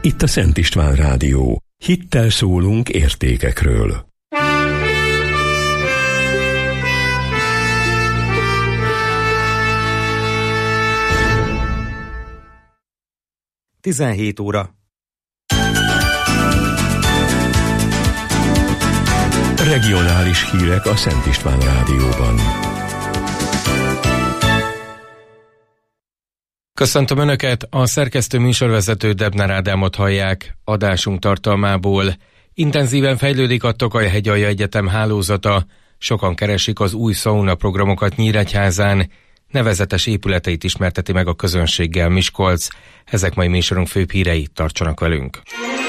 Itt a Szent István Rádió. Hittel szólunk értékekről. Tizenhét óra. Regionális hírek a Szent István Rádióban. Köszöntöm Önöket, a szerkesztő műsorvezető Debner Ádámot hallják. Adásunk tartalmából: intenzíven fejlődik a Tokaj-hegyalja Egyetem hálózata, sokan keresik az új szauna programokat Nyíregyházán, nevezetes épületeit ismerteti meg a közönséggel Miskolc. Ezek mai műsorunk főbb hírei, tartsanak velünk!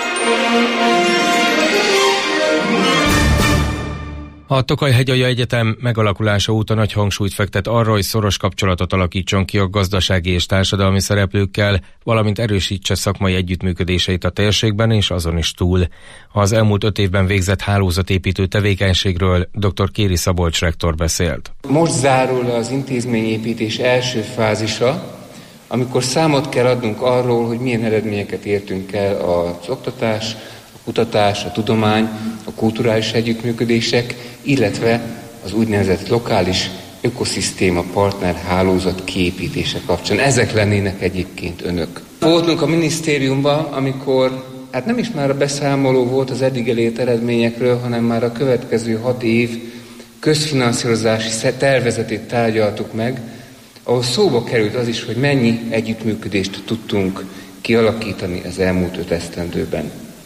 A Tokaj-hegyalja Egyetem megalakulása óta nagy hangsúlyt fektet arra, hogy szoros kapcsolatot alakítson ki a gazdasági és társadalmi szereplőkkel, valamint erősítse szakmai együttműködéseit a térségben és azon is túl. Az elmúlt 5 évben végzett hálózatépítő tevékenységről dr. Kéri Szabolcs rektor beszélt. Most zárul az intézményépítés első fázisa, amikor számot kell adnunk arról, hogy milyen eredményeket értünk el az oktatás, a kutatás, a tudomány, a kulturális együttműködések, illetve az úgynevezett lokális ökoszisztéma partner hálózat kiépítése kapcsán. Ezek lennének egyébként önök. Voltunk a minisztériumban, amikor nem is már a beszámoló volt az eddig elért eredményekről, hanem már a következő 6 év közfinanszírozási tervezetét tárgyaltuk meg, ahol szóba került az is, hogy mennyi együttműködést tudtunk kialakítani az elmúlt 5 esztendőben.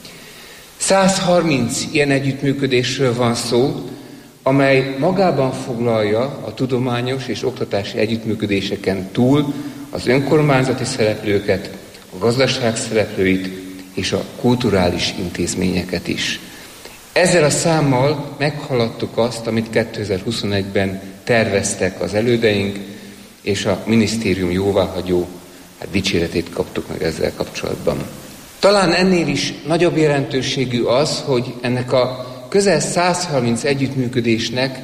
130 ilyen együttműködésről van szó, amely magában foglalja a tudományos és oktatási együttműködéseken túl az önkormányzati szereplőket, a gazdaság szereplőit és a kulturális intézményeket is. Ezzel a számmal meghaladtuk azt, amit 2021-ben terveztek az elődeink, és a minisztérium jóváhagyó dicséretét kaptuk meg ezzel kapcsolatban. Talán ennél is nagyobb jelentőségű az, hogy ennek a közel 130 együttműködésnek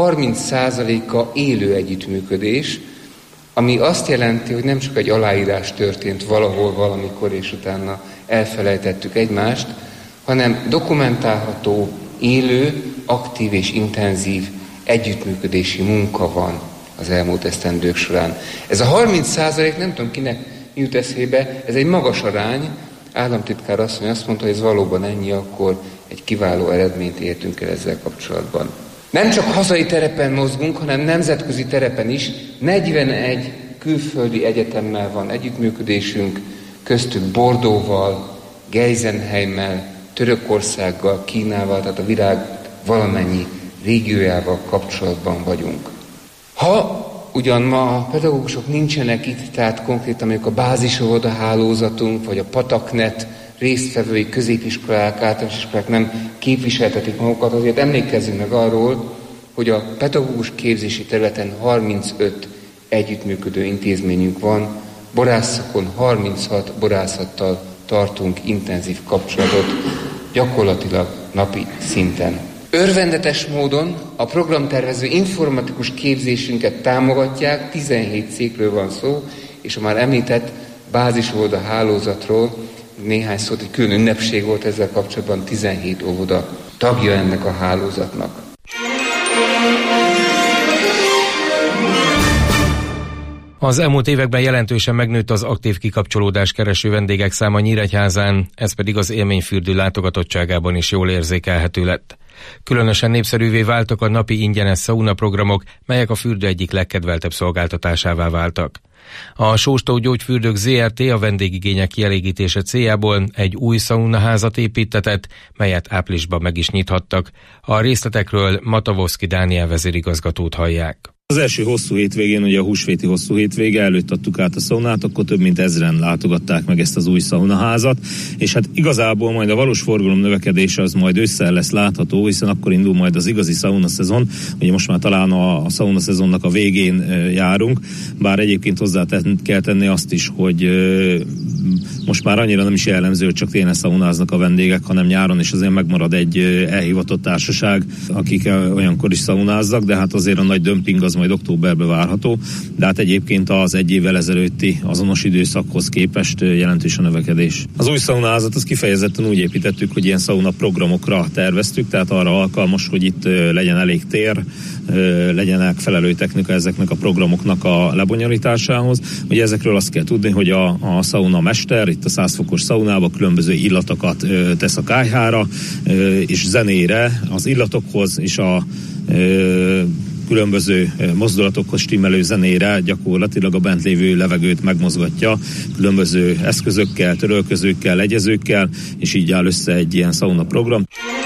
30%-a élő együttműködés, ami azt jelenti, hogy nem csak egy aláírás történt valahol, valamikor, és utána elfelejtettük egymást, hanem dokumentálható, élő, aktív és intenzív együttműködési munka van az elmúlt esztendők során. Ez a 30% nem tudom kinek jut eszébe, ez egy magas arány. Államtitkár asszony azt mondta, hogy ez valóban ennyi, akkor egy kiváló eredményt értünk el ezzel kapcsolatban. Nem csak hazai terepen mozgunk, hanem nemzetközi terepen is. 41 külföldi egyetemmel van együttműködésünk, köztük Bordeauxval, Geisenheimmel, Törökországgal, Kínával, tehát a világ valamennyi régiójával kapcsolatban vagyunk. Ha ugyan ma a pedagógusok nincsenek itt, tehát konkrétan mondjuk a bázisóvoda hálózatunk, vagy a Pataknet résztvevői középiskolák, általános iskolák nem képviseltetik magukat, azért emlékezzünk meg arról, hogy a pedagógus képzési területen 35 együttműködő intézményünk van, borászszakon 36 borászattal tartunk intenzív kapcsolatot, gyakorlatilag napi szinten. Örvendetes módon a programtervező informatikus képzésünket támogatják, 17 cégről van szó, és a már említett bázisóvoda hálózatról néhány szót, egy külön ünnepség volt ezzel kapcsolatban, 17 óvoda tagja ennek a hálózatnak. Az elmúlt években jelentősen megnőtt az aktív kikapcsolódás kereső vendégek száma Nyíregyházán, ez pedig az élményfürdő látogatottságában is jól érzékelhető lett. Különösen népszerűvé váltak a napi ingyenes szauna programok, melyek a fürdő egyik legkedveltebb szolgáltatásává váltak. A Sóstó Gyógyfürdők Zrt. A vendégigények kielégítése céljából egy új szaunaházat építtetett, melyet áprilisban meg is nyithattak. A részletekről Matavoszki Dániel vezérigazgatót hallják. Az első hosszú hétvégén, ugye a húsvéti hosszú hétvége előtt adtuk át a szaunát, akkor több mint 1000-en látogatták meg ezt az új szaunaházat, és hát igazából majd a valós forgalom növekedése az majd ősszel lesz látható, hiszen akkor indul majd az igazi szaunaszezon, ugye most már talán a szaunaszezonnak a végén járunk, bár egyébként hozzá kell tenni azt is, hogy most most már annyira nem is jellemző, hogy csak télen szaunáznak a vendégek, hanem nyáron is azért megmarad egy elhivatott társaság, akik olyankor is szaunáznak, de hát azért a nagy dömping az majd októberben várható, de hát egyébként az egy évvel ezelőtti azonos időszakhoz képest jelentős a növekedés. Az új szaunaházat az kifejezetten úgy építettük, hogy ilyen szauna programokra terveztük, tehát arra alkalmas, hogy itt legyen elég tér, legyen megfelelő technika ezeknek a programoknak a lebonyolításához. Ugye ezekről azt kell tudni, hogy a szauna mester itt a 100 fokos szaunába különböző illatokat tesz a kályhára, és zenére az illatokhoz és a különböző mozdulatokhoz stimmelő zenére gyakorlatilag a bent lévő levegőt megmozgatja különböző eszközökkel, törölközőkkel, legyezőkkel, és így áll össze egy ilyen szauna program.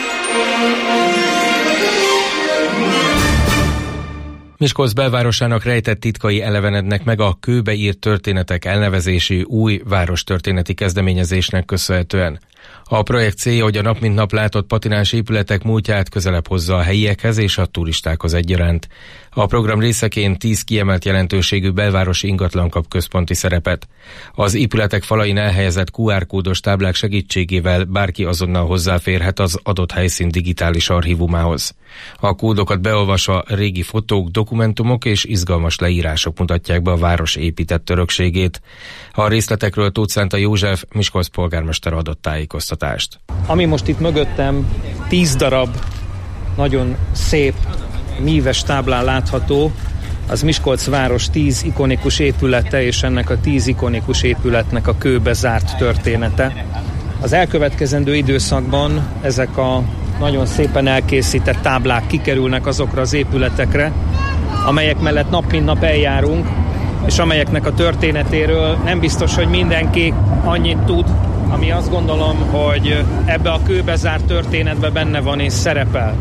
Miskolc belvárosának rejtett titkai elevenednek meg a kőbe írt történetek elnevezésű új várostörténeti kezdeményezésnek köszönhetően. A projekt célja, hogy a nap mint nap látott patináns épületek múltját közelebb hozza a helyiekhez és a turistákhoz egyaránt. A program részeként 10 kiemelt jelentőségű belvárosi ingatlan kap központi szerepet. Az épületek falain elhelyezett QR-kódos táblák segítségével bárki azonnal hozzáférhet az adott helyszín digitális archívumához. A kódokat beolvasva régi fotók, dokumentumok és izgalmas leírások mutatják be a város épített örökségét. A részletekről Tóth Szánta József, Miskolc polgármester adott tájékoztatást. Ami most itt mögöttem 10 darab nagyon szép, míves táblán látható, az Miskolc város 10 ikonikus épülete, és ennek a 10 ikonikus épületnek a kőbe zárt története. Az elkövetkezendő időszakban ezek a nagyon szépen elkészített táblák kikerülnek azokra az épületekre, amelyek mellett nap mint nap eljárunk, és amelyeknek a történetéről nem biztos, hogy mindenki annyit tud, ami azt gondolom, hogy ebbe a kőbe zárt történetbe benne van és szerepel.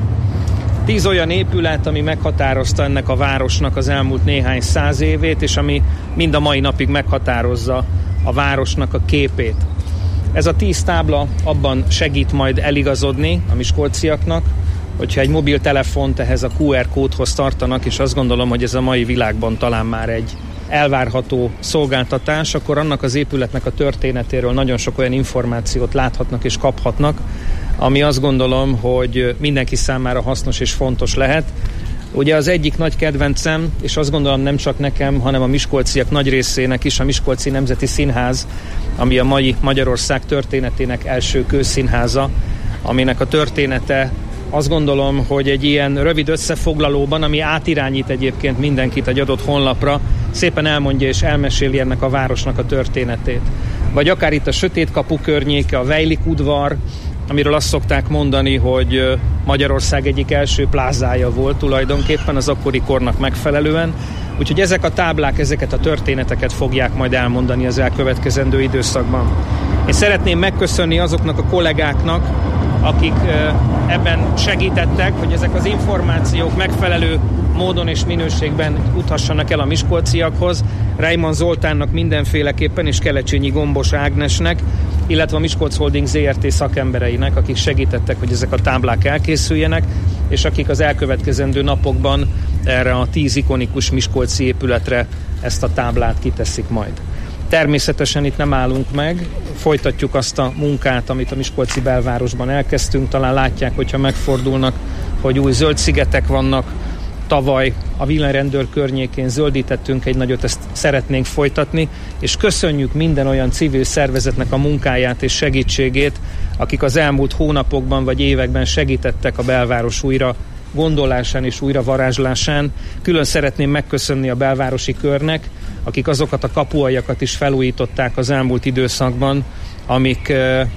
10 olyan épület, ami meghatározta ennek a városnak az elmúlt néhány száz évét, és ami mind a mai napig meghatározza a városnak a képét. Ez a 10 tábla abban segít majd eligazodni a miskolciaknak, hogyha egy mobiltelefont ehhez a QR kódhoz tartanak, és azt gondolom, hogy ez a mai világban talán már egy elvárható szolgáltatás, akkor annak az épületnek a történetéről nagyon sok olyan információt láthatnak és kaphatnak, ami azt gondolom, hogy mindenki számára hasznos és fontos lehet. Ugye az egyik nagy kedvencem, és azt gondolom nem csak nekem, hanem a miskolciak nagy részének is, a Miskolci Nemzeti Színház, ami a mai Magyarország történetének első kőszínháza, aminek a története azt gondolom, hogy egy ilyen rövid összefoglalóban, ami átirányít egyébként mindenkit egy adott honlapra, szépen elmondja és elmeséli ennek a városnak a történetét. Vagy akár itt a Sötét Kapu környéke, a Vejlik udvar, amiről azt szokták mondani, hogy Magyarország egyik első plázája volt tulajdonképpen az akkori kornak megfelelően. Úgyhogy ezek a táblák, ezeket a történeteket fogják majd elmondani az elkövetkezendő időszakban. Én szeretném megköszönni azoknak a kollégáknak, akik ebben segítettek, hogy ezek az információk megfelelő módon és minőségben uthassanak el a miskolciakhoz. Reimann Zoltánnak mindenféleképpen, és Kelecsényi Gombos Ágnesnek, illetve a Miskolc Holding ZRT szakembereinek, akik segítettek, hogy ezek a táblák elkészüljenek, és akik az elkövetkezendő napokban erre a 10 ikonikus miskolci épületre ezt a táblát kiteszik majd. Természetesen itt nem állunk meg, folytatjuk azt a munkát, amit a miskolci belvárosban elkezdtünk. Talán látják, hogyha megfordulnak, hogy új zöld szigetek vannak. Tavaly a villanyrendőr környékén zöldítettünk egy nagyot, ezt szeretnénk folytatni, és köszönjük minden olyan civil szervezetnek a munkáját és segítségét, akik az elmúlt hónapokban vagy években segítettek a belváros újra gondolásán és újra varázslásán. Külön szeretném megköszönni a belvárosi körnek, akik azokat a kapuajakat is felújították az elmúlt időszakban, amik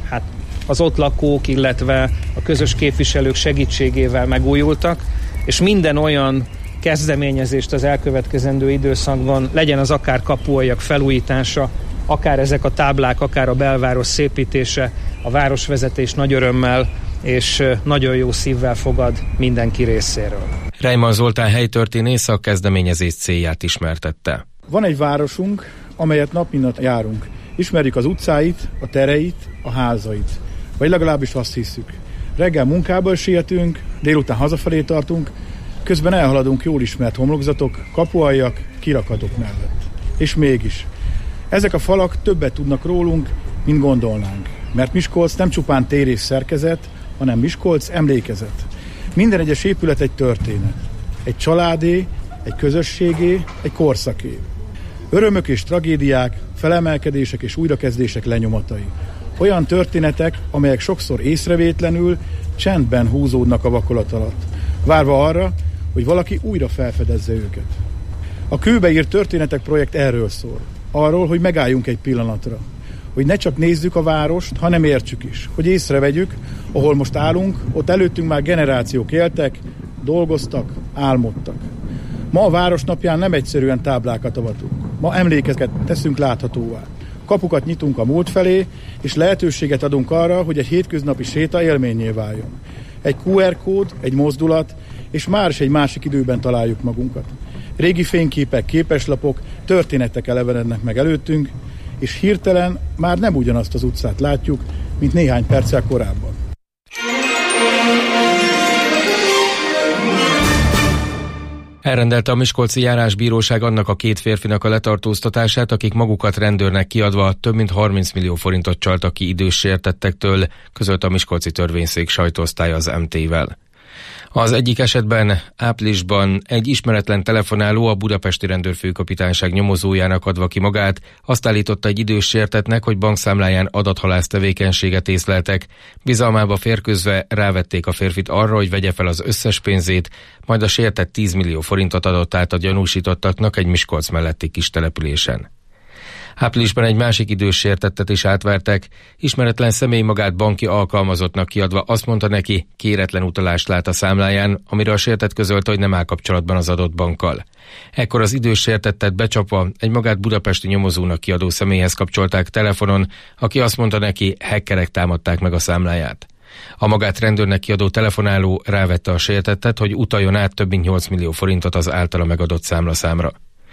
az ott lakók, illetve a közös képviselők segítségével megújultak, és minden olyan kezdeményezést az elkövetkezendő időszakban, legyen az akár kapualjak felújítása, akár ezek a táblák, akár a belváros szépítése, a városvezetés nagy örömmel és nagyon jó szívvel fogad mindenki részéről. Reimann Zoltán helytörténész a kezdeményezés célját ismertette. Van egy városunk, amelyet nap mint nap járunk. Ismerjük az utcáit, a tereit, a házait. Vagy legalábbis azt hiszük. Reggel munkából sietünk, délután hazafelé tartunk, közben elhaladunk jól ismert homlokzatok, kapualjak, kirakatok mellett. És mégis. Ezek a falak többet tudnak rólunk, mint gondolnánk. Mert Miskolc nem csupán tér és szerkezet, hanem Miskolc emlékezet. Minden egyes épület egy történet. Egy családé, egy közösségé, egy korszaké. Örömök és tragédiák, felemelkedések és újrakezdések lenyomatai. Olyan történetek, amelyek sokszor észrevétlenül, csendben húzódnak a vakolat alatt, várva arra, hogy valaki újra felfedezze őket. A Kőbeírt Történetek projekt erről szól. Arról, hogy megálljunk egy pillanatra. Hogy ne csak nézzük a várost, hanem értsük is. Hogy észrevegyük, ahol most állunk, ott előttünk már generációk éltek, dolgoztak, álmodtak. Ma a Városnapján nem egyszerűen táblákat avatunk. Ma emlékezeket teszünk láthatóvá. Kapukat nyitunk a múlt felé, és lehetőséget adunk arra, hogy egy hétköznapi séta élménnyé váljon. Egy QR kód, egy mozdulat, és már is egy másik időben találjuk magunkat. Régi fényképek, képeslapok, történetek elevenednek meg előttünk, és hirtelen már nem ugyanazt az utcát látjuk, mint néhány perccel korábban. Elrendelte a Miskolci Járásbíróság annak a 2 férfinak a letartóztatását, akik magukat rendőrnek kiadva több mint 30 millió forintot csaltak ki idős sértettektől, közölte a miskolci törvényszék sajtóosztálya az MT-vel. Az egyik esetben áprilisban egy ismeretlen telefonáló a budapesti rendőrfőkapitányság nyomozójának adva ki magát, azt állította egy idős sértettnek, hogy bankszámláján adathalász tevékenységet észleltek, bizalmába férkőzve rávették a férfit arra, hogy vegye fel az összes pénzét, majd a sértett 10 millió forintot adott át a gyanúsítottaknak egy Miskolc melletti kis településen. Áprilisban egy másik idős sértettet is átvertek, ismeretlen személy magát banki alkalmazottnak kiadva azt mondta neki, kéretlen utalást lát a számláján, amire a sértett közölte, hogy nem áll kapcsolatban az adott bankkal. Ekkor az idős sértettet becsapva egy magát budapesti nyomozónak kiadó személyhez kapcsolták telefonon, aki azt mondta neki, hackerek támadták meg a számláját. A magát rendőrnek kiadó telefonáló rávette a sértettet, hogy utaljon át több mint 8 millió forintot az általa megadott számlaszámra.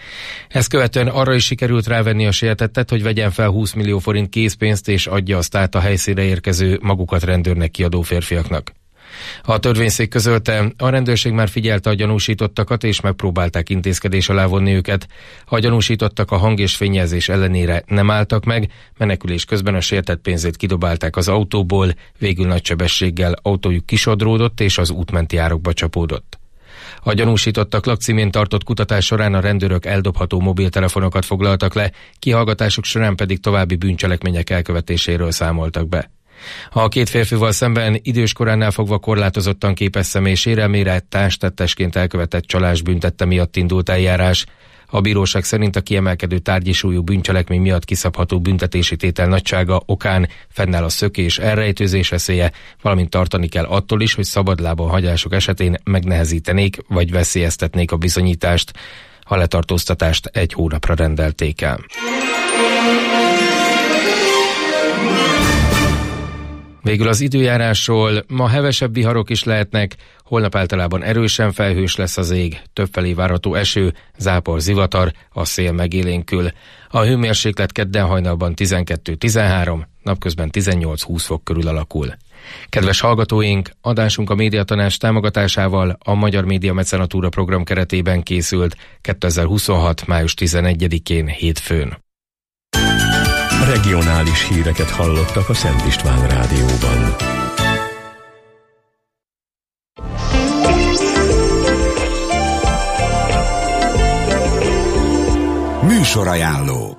Ezt követően arra is sikerült rávenni a sértettet, hogy vegyen fel 20 millió forint készpénzt és adja azt át a helyszínre érkező magukat rendőrnek kiadó férfiaknak. A törvényszék közölte, a rendőrség már figyelte a gyanúsítottakat és megpróbálták intézkedés alá vonni őket. A gyanúsítottak a hang- és fényjelzés ellenére nem álltak meg, menekülés közben a sértett pénzét kidobálták az autóból, végül nagy sebességgel autójuk kisodródott és az útmenti árokba csapódott. A gyanúsítottak lakcímén tartott kutatás során a rendőrök eldobható mobiltelefonokat foglaltak le, kihallgatásuk során pedig további bűncselekmények elkövetéséről számoltak be. A 2 férfival szemben időskoránál fogva korlátozottan képes személy sérelmére társtettesként elkövetett csalás büntette miatt indult eljárás. A bíróság szerint a kiemelkedő tárgyi súlyú bűncselekmény miatt kiszabható büntetési tétel nagysága okán fennáll a szökés, elrejtőzés veszélye, valamint tartani kell attól is, hogy szabadlábon hagyások esetén megnehezítenék vagy veszélyeztetnék a bizonyítást. A letartóztatást 1 hónapra rendelték el. Végül az időjárásról, ma hevesebb viharok is lehetnek, holnap általában erősen felhős lesz az ég, többfelé várható eső, zápor, zivatar, a szél megélénkül. A hőmérséklet kedden hajnalban 12-13, napközben 18-20 fok körül alakul. Kedves hallgatóink, adásunk a Médiatanács támogatásával a Magyar Média Mecenatúra program keretében készült 2026. május 11-én hétfőn. Regionális híreket hallottak a Szent István Rádióban. Műsorajánló.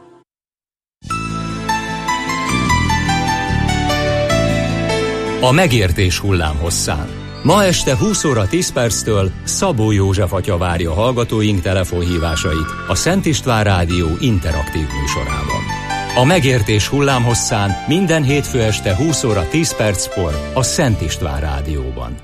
A megértés hullámhosszán. Ma este 20 óra 10 perctől Szabó József atya várja hallgatóink telefonhívásait a Szent István Rádió interaktív műsorában. A megértés hullámhosszán minden hétfő este 20 óra 10 perckor a Szent István Rádióban.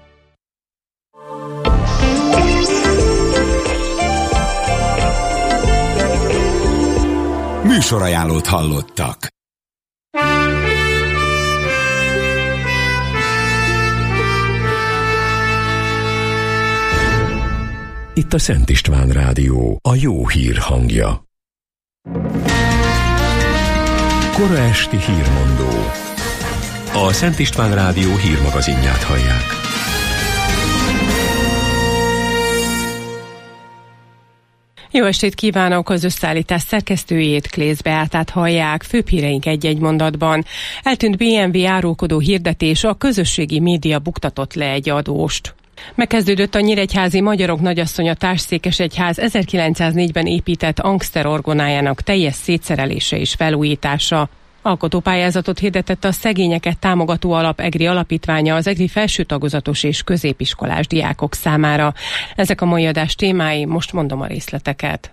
Műsorajánlót hallottak. Itt a Szent István Rádió, a jó hír hangja. Kora esti hírmondó. A Szent István Rádió hírmagazinját hallják. Jó estét kívánok! Az összeállítás szerkesztőjét, Klész Beátát hallják. Főbb híreink egy-egy mondatban. Eltűnt BMW árulkodó hirdetés, a közösségi média buktatott le egy adóst. Megkezdődött a nyíregyházi Magyarok Nagyasszonya Társszékesegyház 1904-ben épített Angster orgonájának teljes szétszerelése és felújítása. Alkotópályázatot hirdetett a Szegényeket Támogató Alap EGRI alapítványa az EGRI felső tagozatos és középiskolás diákok számára. Ezek a mai adás témái, most mondom a részleteket.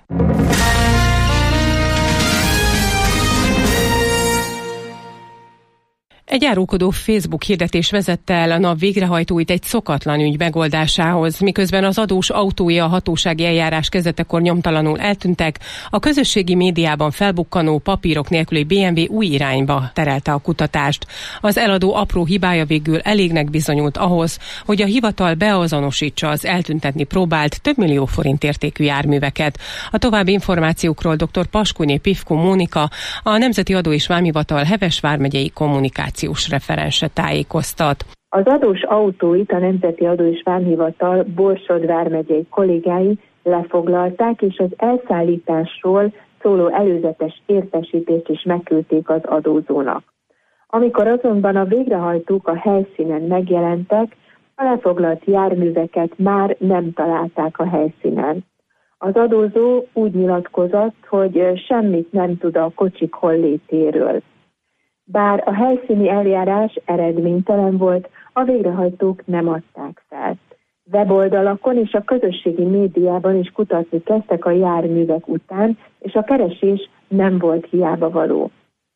Egy árulkodó Facebook hirdetés vezette el a NAV végrehajtóit egy szokatlan ügy megoldásához, miközben az adós autói a hatósági eljárás kezdetekor nyomtalanul eltűntek, a közösségi médiában felbukkanó papírok nélküli BMW új irányba terelte a kutatást. Az eladó apró hibája végül elégnek bizonyult ahhoz, hogy a hivatal beazonosítsa az eltüntetni próbált több millió forint értékű járműveket. A további információkról dr. Paskunyé Pivko Mónika, a Nemzeti Adó és Vámhivatal Heves vármegyei kommunikációs referense tájékoztat. Az adós autóit a Nemzeti Adó és Vámhivatal Borsod vármegyei kollégái lefoglalták, és az elszállításról szóló előzetes értesítést is megküldték az adózónak. Amikor azonban a végrehajtók a helyszínen megjelentek, a lefoglalt járműveket már nem találták a helyszínen. Az adózó úgy nyilatkozott, hogy semmit nem tud a kocsik hollétéről. Bár a helyszíni eljárás eredménytelen volt, a végrehajtók nem adták fel. Weboldalakon és a közösségi médiában is kutatni kezdtek a járművek után, és a keresés nem volt hiába való.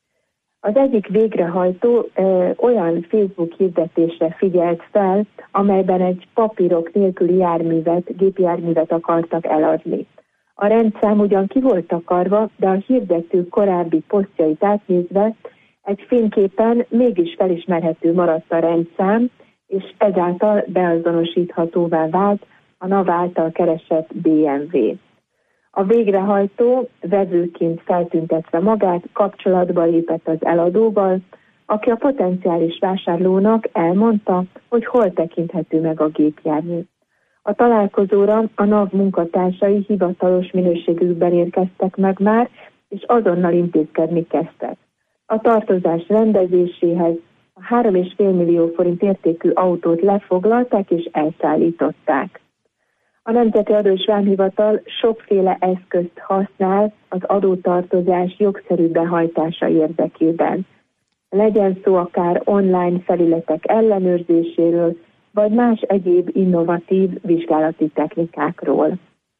Az egyik végrehajtó olyan Facebook hirdetésre figyelt fel, amelyben egy papírok nélküli gépjárművet akartak eladni. A rendszám ugyan ki volt takarva, de a hirdető korábbi posztjait átnézve egy fényképen mégis felismerhető maradt a rendszám, és ezáltal beazonosíthatóvá vált a NAV által keresett BMW. A végrehajtó vevőként feltüntetve magát kapcsolatba lépett az eladóval, aki a potenciális vásárlónak elmondta, hogy hol tekinthető meg a gépjármű. A találkozóra a NAV munkatársai hivatalos minőségükben érkeztek meg már, és azonnal intézkedni kezdtek. A tartozás rendezéséhez a 3,5 millió forint értékű autót lefoglalták és elszállították. A Nemzeti Adó és Vámhivatal sokféle eszközt használ az adótartozás jogszerű behajtása érdekében. Legyen szó akár online felületek ellenőrzéséről, vagy más egyéb innovatív vizsgálati technikákról.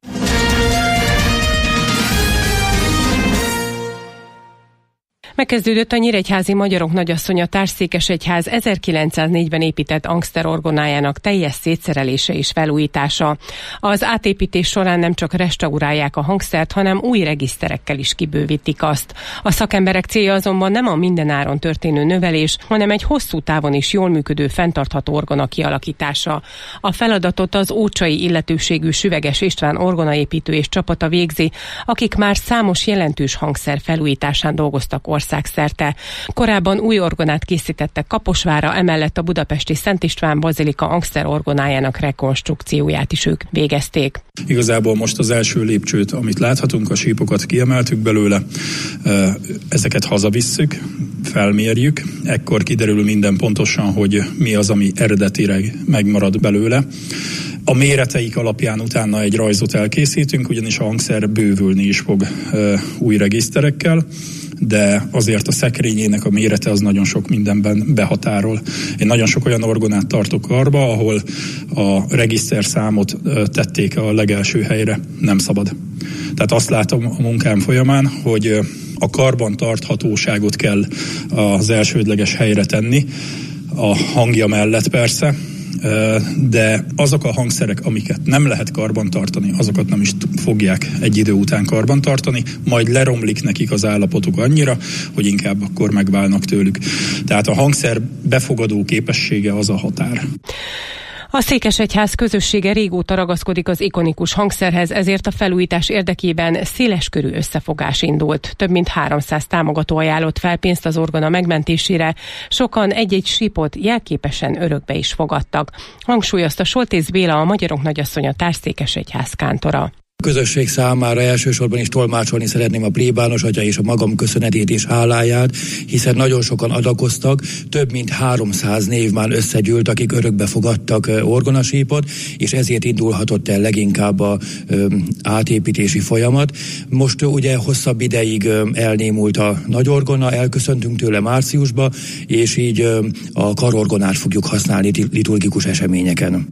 Megkezdődött a nyíregyházi Magyarok Nagyasszonya Társszékesegyház 1904-ben épített Angster orgonájának teljes szétszerelése és felújítása. Az átépítés során nem csak restaurálják a hangszert, hanem új regiszterekkel is kibővítik azt. A szakemberek célja azonban nem a mindenáron történő növelés, hanem egy hosszú távon is jól működő, fenntartható orgona kialakítása. A feladatot az ócsai illetőségű Süveges István orgonaépítő és csapata végzi, akik már számos jelentős hangszer felújításán dolgoztak országszerte. Korábban új orgonát készítettek Kaposvárra, emellett a budapesti Szent István bazilika Angster orgonájának rekonstrukcióját is ők végezték. Igazából most az első lépcsőt, amit láthatunk, a sípokat kiemeltük belőle, ezeket hazavisszük, felmérjük, ekkor kiderül minden pontosan, hogy mi az, ami eredetileg megmarad belőle. A méreteik alapján utána egy rajzot elkészítünk, ugyanis a hangszer bővülni is fog új regiszterekkel, de azért a szekrényének a mérete az nagyon sok mindenben behatárol. Én nagyon sok olyan orgonát tartok karba, ahol a regiszterszámot tették a legelső helyre, nem szabad. Tehát azt látom a munkám folyamán, hogy a karban tarthatóságot kell az elsődleges helyre tenni, a hangja mellett persze, de azok a hangszerek, amiket nem lehet karban tartani, azokat nem is fogják egy idő után karban tartani, majd leromlik nekik az állapotuk annyira, hogy inkább akkor megválnak tőlük. Tehát a hangszer befogadó képessége az a határ. A Székesegyház közössége régóta ragaszkodik az ikonikus hangszerhez, ezért a felújítás érdekében széleskörű összefogás indult. Több mint 300 támogató ajánlott fel pénzt az orgona megmentésére, sokan egy-egy sípot jelképesen örökbe is fogadtak. Hangsúlyozta Soltész Béla, a Magyarok Nagyasszonya Társszékesegyház kántora. Közösség számára elsősorban is tolmácsolni szeretném a plébános atya és a magam köszönetét és háláját, hiszen nagyon sokan adakoztak, több mint 300 név már összegyűlt, akik örökbe fogadtak orgonasípot, és ezért indulhatott el leginkább a átépítési folyamat. Most ugye hosszabb ideig elnémult a nagy orgona, elköszöntünk tőle márciusba, és így a karorgonát fogjuk használni liturgikus eseményeken.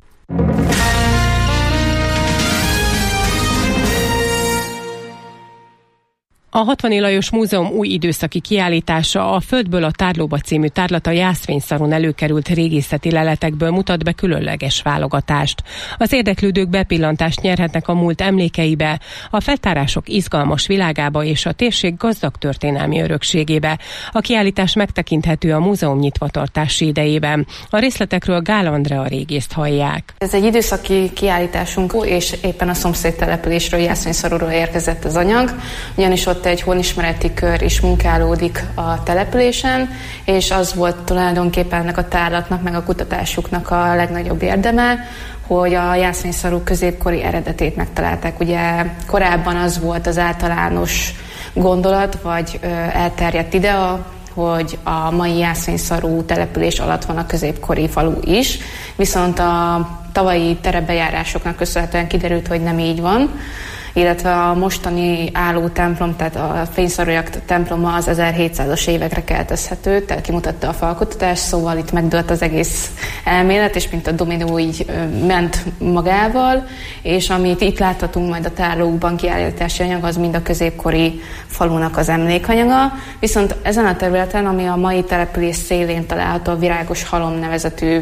A 60 Lajos Múzeum új időszaki kiállítása, a Földből a tárlóba című tárlata jászfényszarón előkerült régészeti leletekből mutat be különleges válogatást. Az érdeklődők bepillantást nyerhetnek a múlt emlékeibe, a feltárások izgalmas világába és a térség gazdag történelmi örökségébe. A kiállítás megtekinthető a múzeum nyitvatartási idejében. A részletekről Gál Andrea régészt hallják. Ez egy időszaki kiállításunk, és éppen a szomszéd településről, Jászfényszarúról érkezett az anyag, ugyanis ott egy honismereti kör is munkálódik a településen, és az volt tulajdonképpen ennek a tárlatnak, meg a kutatásuknak a legnagyobb érdeme, hogy a Jászfényszarú középkori eredetét megtalálták. Ugye korábban az volt az általános gondolat, vagy elterjedt idea, hogy a mai Jászfényszarú település alatt van a középkori falu is, viszont a tavalyi terepbejárásoknak köszönhetően kiderült, hogy nem így van, illetve a mostani álló templom, tehát a fényszarújak temploma az 1700-as évekre keltezhető, tehát kimutatta a falkutatás, szóval itt megdőlt az egész elmélet, és mint a dominó így ment magával, és amit itt láthatunk majd a tárlókban kiállítási anyag, az mind a középkori falunak az emlékanyaga, viszont ezen a területen, ami a mai település szélén található, a Virágos Halom nevezetű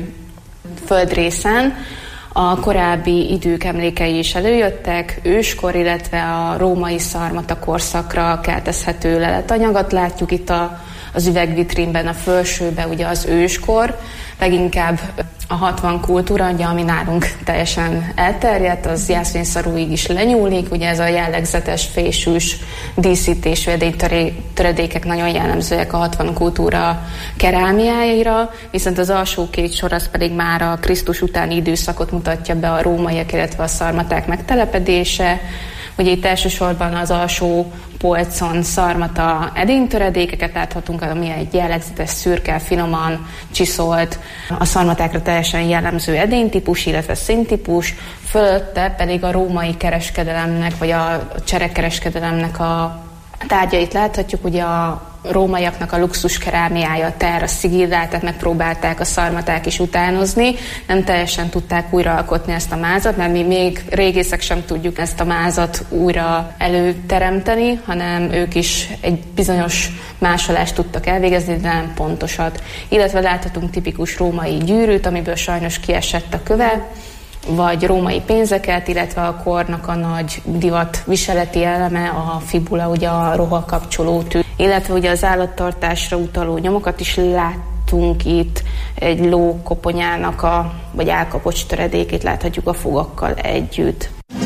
földrészen, a korábbi idők emlékei is előjöttek, őskor, illetve a római szarmata korszakra keltezhető leletanyagot látjuk itt az üvegvitrínben, a felsőben ugye az őskor, leginkább a 60 kultúra, ugye, ami nálunk teljesen elterjedt, az Jászfényszarúig is lenyúlik, ugye ez a jellegzetes fésűs díszítésű edénytöredékek nagyon jellemzőek a 60 kultúra kerámiáira, viszont az alsó két sor az pedig már a Krisztus utáni időszakot mutatja be, a rómaiak, illetve a szarmaták megtelepedése. Ugye itt elsősorban az alsó polcon szarmata edénytöredékeket láthatunk, ami egy jellegzetes szürke, finoman csiszolt, a szarmatákra teljesen jellemző edénytípus, illetve színtípus, fölötte pedig a római kereskedelemnek, vagy a cserekereskedelemnek a tárgyait láthatjuk, ugye a rómaiaknak a luxus kerámiája, a terra sigillát, tehát megpróbálták a szarmaták is utánozni, nem teljesen tudták újraalkotni ezt a mázat, mert mi még régészek sem tudjuk ezt a mázat újra előteremteni, hanem ők is egy bizonyos másolást tudtak elvégezni, de nem pontosat. Illetve láthatunk tipikus római gyűrűt, amiből sajnos kiesett a köve, vagy római pénzeket, illetve a kornak a nagy divat viseleti eleme, a fibula, ugye a roha kapcsoló tű. Illetve ugye az állattartásra utaló nyomokat is láttunk itt, egy ló koponyának vagy állkapocs töredékét láthatjuk a fogakkal együtt.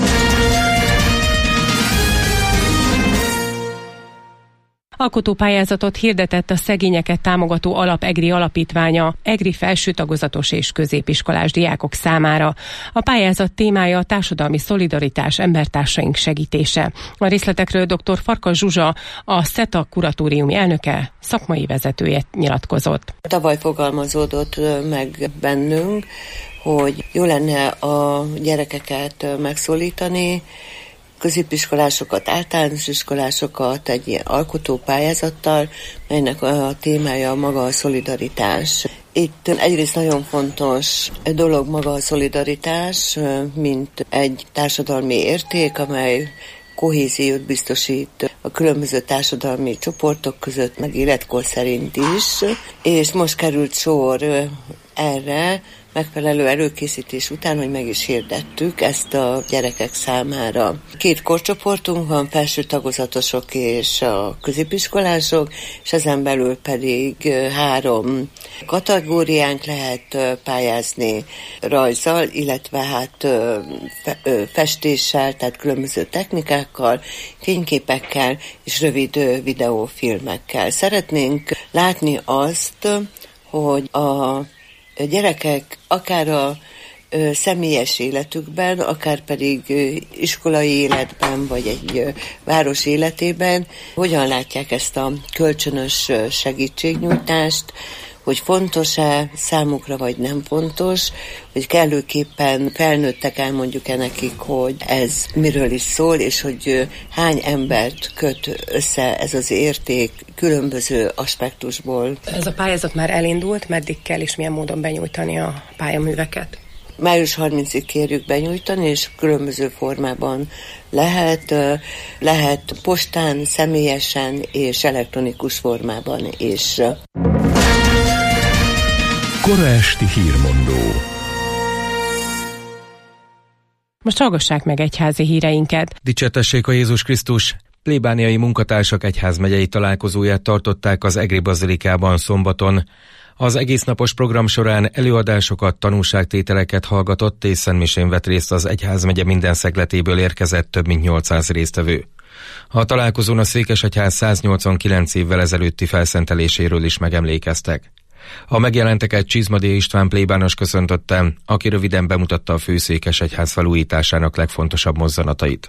Alkotópályázatot hirdetett a szegényeket támogató Alap-EGRI alapítványa EGRI felső tagozatos és középiskolás diákok számára. A pályázat témája a társadalmi szolidaritás, embertársaink segítése. A részletekről dr. Farkas Zsuzsa, a SETA kuratóriumi elnöke, szakmai vezetője nyilatkozott. Tavaly fogalmazódott meg bennünk, hogy jó lenne a gyerekeket megszólítani, középiskolásokat, általános iskolásokat egy ilyen alkotópályázattal, melynek a témája maga a szolidaritás. Itt egyrészt nagyon fontos dolog maga a szolidaritás, mint egy társadalmi érték, amely kohéziót biztosít a különböző társadalmi csoportok között, meg életkor szerint is, és most került sor erre, megfelelő előkészítés után, hogy meg is hirdettük ezt a gyerekek számára. 2 korcsoportunk van, felső tagozatosok és a középiskolások, és ezen belül pedig 3 kategóriánk lehet pályázni rajzzal, illetve festéssel, tehát különböző technikákkal, fényképekkel és rövid videófilmekkel. Szeretnénk látni azt, hogy a gyerekek akár a személyes életükben, akár pedig iskolai életben, vagy egy város életében, hogyan látják ezt a kölcsönös segítségnyújtást, hogy fontos-e számukra, vagy nem fontos, hogy kellőképpen felnőttek elmondjuk-e nekik, hogy ez miről is szól, és hogy hány embert köt össze ez az érték különböző aspektusból. Ez a pályázat már elindult, meddig kell és milyen módon benyújtani a pályaműveket? Május 30-ig kérjük benyújtani, és különböző formában lehet postán, személyesen és elektronikus formában is. Kora esti hírmondó. Most hallgassák meg egyházi híreinket. Dicsértessék a Jézus Krisztus! Plébániai munkatársak egyházmegyei találkozóját tartották az Egri Bazilikában szombaton. Az egésznapos program során előadásokat, tanúságtételeket hallgatott és szentmisén vett részt az egyházmegye minden szegletéből érkezett több mint 800 résztvevő. A találkozón a Székesegyház 189 évvel ezelőtti felszenteléséről is megemlékeztek. A megjelenteket Csizmadé István plébános köszöntötte, aki röviden bemutatta a Főszékesegyház felújításának legfontosabb mozzanatait.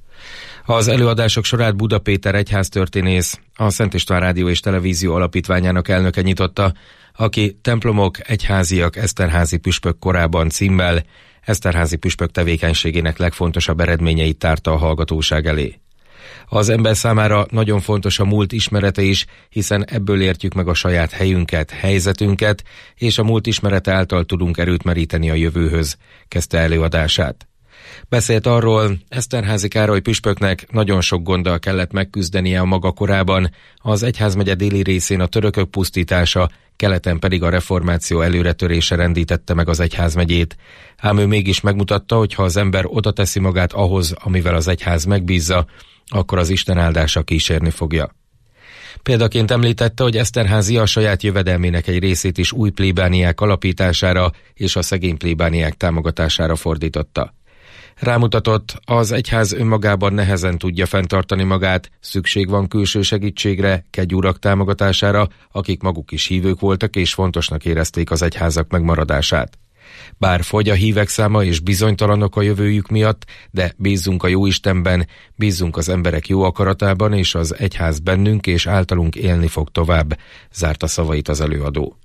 Az előadások sorát Buda Péter egyháztörténész, a Szent István Rádió és Televízió Alapítványának elnöke nyitotta, aki Templomok, egyháziak, Eszterházi püspök korában címmel Eszterházi püspök tevékenységének legfontosabb eredményeit tárta a hallgatóság elé. Az ember számára nagyon fontos a múlt ismerete is, hiszen ebből értjük meg a saját helyünket, helyzetünket, és a múlt ismerete által tudunk erőt meríteni a jövőhöz, kezdte előadását. Beszélt arról, Eszterházi Károly püspöknek nagyon sok gonddal kellett megküzdenie a maga korában, az egyházmegye déli részén a törökök pusztítása, keleten pedig a reformáció előretörése rendítette meg az egyházmegyét, ám ő mégis megmutatta, hogy ha az ember oda teszi magát ahhoz, amivel az egyház megbízza, akkor az Isten áldása kísérni fogja. Példaként említette, hogy Eszterházi a saját jövedelmének egy részét is új plébániák alapítására és a szegény plébániák támogatására fordította. Rámutatott, az egyház önmagában nehezen tudja fenntartani magát, szükség van külső segítségre, kegyurak támogatására, akik maguk is hívők voltak és fontosnak érezték az egyházak megmaradását. Bár fogy a hívek száma és bizonytalanok a jövőjük miatt, de bízzunk a Jóistenben, bízzunk az emberek jó akaratában, és az egyház bennünk és általunk élni fog tovább, zárta szavait az előadó.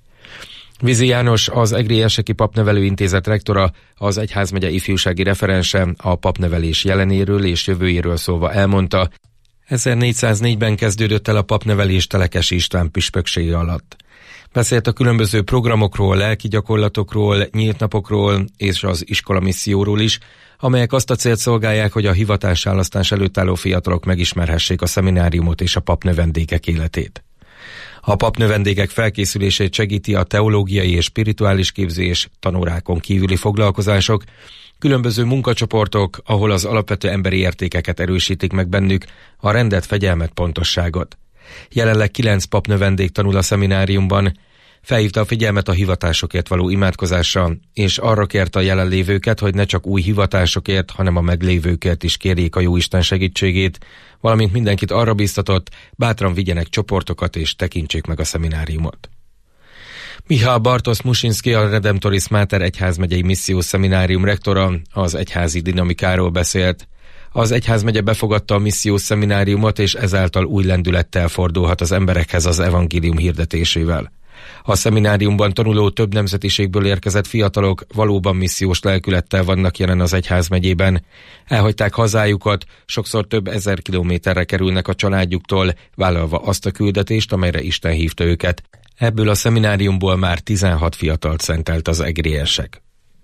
Vizi János, az Egri Erseki Papnevelő Intézet rektora, az egyházmegye ifjúsági referense a papnevelés jelenéről és jövőjéről szólva elmondta, 1404-ben kezdődött el a papnevelés Telekesi István püspöksége alatt. Beszélt a különböző programokról, lelki gyakorlatokról, nyílt napokról és az iskolamisszióról is, amelyek azt a célt szolgálják, hogy a hivatásválasztás előtt álló fiatalok megismerhessék a szemináriumot és a papnövendékek életét. A papnövendékek felkészülését segíti a teológiai és spirituális képzés, tanórákon kívüli foglalkozások, különböző munkacsoportok, ahol az alapvető emberi értékeket erősítik meg bennük, a rendet, fegyelmet, pontosságot. Jelenleg 9 papnövendék tanul a szemináriumban, felhívta a figyelmet a hivatásokért való imádkozásra, és arra kérte a jelenlévőket, hogy ne csak új hivatásokért, hanem a meglévőkért is kérjék a Jóisten segítségét, valamint mindenkit arra bíztatott, bátran vigyenek csoportokat és tekintsék meg a szemináriumot. Mihály Bartosz Musinszki, a Redemptoris Mater egyházmegyei missziós szeminárium rektora az egyházi dinamikáról beszélt. Az egyházmegye befogadta a missziós szemináriumot, és ezáltal új lendülettel fordulhat az emberekhez az evangélium hirdetésével. A szemináriumban tanuló több nemzetiségből érkezett fiatalok valóban missziós lelkülettel vannak jelen az egyházmegyében. Elhagyták hazájukat, sokszor több ezer kilométerre kerülnek a családjuktól, vállalva azt a küldetést, amelyre Isten hívta őket. Ebből a szemináriumból már 16 fiatalt szentelt az egriesek.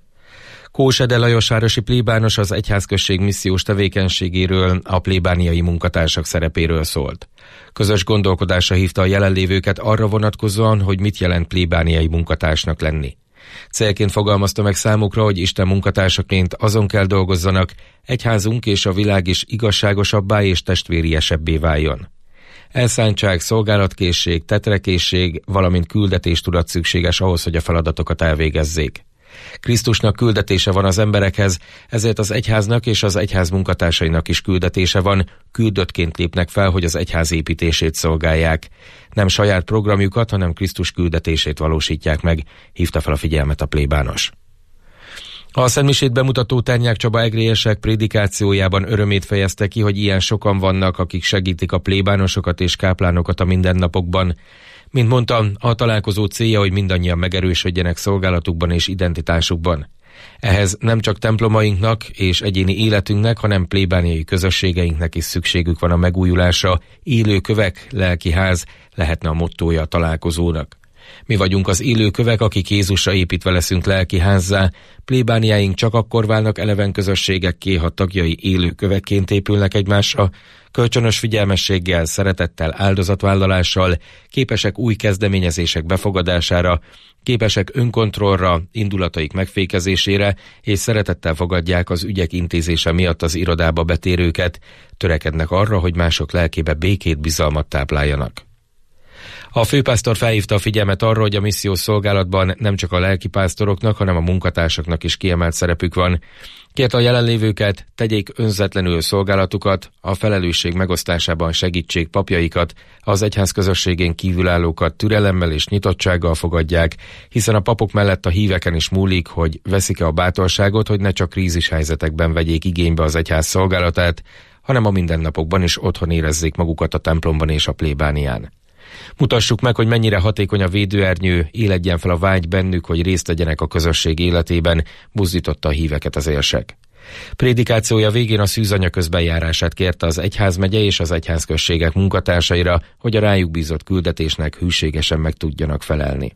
Kós Ede Lajosvárosi plébános az egyházközség missziós tevékenységéről, a plébániai munkatársak szerepéről szólt. Közös gondolkodásra hívta a jelenlévőket arra vonatkozóan, hogy mit jelent plébániai munkatársnak lenni. Célként fogalmazta meg számukra, hogy Isten munkatársaként azon kell dolgozzanak, egyházunk és a világ is igazságosabbá és testvériesebbé váljon. Elszántság, szolgálatkészség, tetrekészség, valamint küldetéstudat szükséges ahhoz, hogy a feladatokat elvégezzék. Krisztusnak küldetése van az emberekhez, ezért az egyháznak és az egyház munkatársainak is küldetése van, küldöttként lépnek fel, hogy az egyház építését szolgálják. Nem saját programjukat, hanem Krisztus küldetését valósítják meg, hívta fel a figyelmet a plébános. A szentmisét bemutató Ternyák Csaba egrélyesek prédikációjában örömét fejezte ki, hogy ilyen sokan vannak, akik segítik a plébánosokat és káplánokat a mindennapokban. Mint mondta, a találkozó célja, hogy mindannyian megerősödjenek szolgálatukban és identitásukban. Ehhez nem csak templomainknak és egyéni életünknek, hanem plébániai közösségeinknek is szükségük van a megújulásra. Élő kövek, lelki ház lehetne a mottója a találkozónak. Mi vagyunk az élő kövek, akik Jézusra építve leszünk lelki házzá. Plébániáink csak akkor válnak eleven közösségekké, ha tagjai élő kövekként épülnek egymásra, kölcsönös figyelmességgel, szeretettel, áldozatvállalással, képesek új kezdeményezések befogadására, képesek önkontrollra, indulataik megfékezésére, és szeretettel fogadják az ügyek intézése miatt az irodába betérőket, törekednek arra, hogy mások lelkébe békét, bizalmat tápláljanak. A főpásztor felhívta a figyelmet arra, hogy a missziós szolgálatban nem csak a lelkipásztoroknak, hanem a munkatársaknak is kiemelt szerepük van. Kérte a jelenlévőket, tegyék önzetlenül szolgálatukat, a felelősség megosztásában segítsék papjaikat, az egyház közösségén kívülállókat türelemmel és nyitottsággal fogadják, hiszen a papok mellett a híveken is múlik, hogy veszik-e a bátorságot, hogy ne csak krízis helyzetekben vegyék igénybe az egyház szolgálatát, hanem a mindennapokban is otthon érezzék magukat a templomban és a plébánián. Mutassuk meg, hogy mennyire hatékony a védőernyő, éledjen fel a vágy bennük, hogy részt vegyenek a közösség életében, buzdította a híveket az érsek. Prédikációja végén a szűzanya közbenjárását kérte az egyházmegye és az egyházközségek munkatársaira, hogy a rájuk bízott küldetésnek hűségesen meg tudjanak felelni.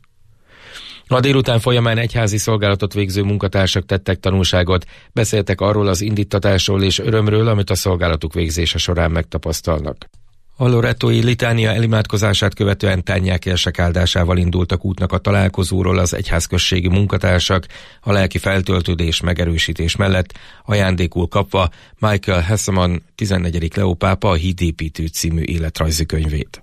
A délután folyamán egyházi szolgálatot végző munkatársak tettek tanúságot, beszéltek arról az indítatásról és örömről, amit a szolgálatuk végzése során megtapasztalnak. A lorettói litánia elimádkozását követően Ternyák érsek áldásával indultak útnak a találkozóról az egyházközségi munkatársak, a lelki feltöltődés megerősítés mellett ajándékul kapva Michael Hesseman 14. Leó pápa a Hídépítő című életrajzi könyvét.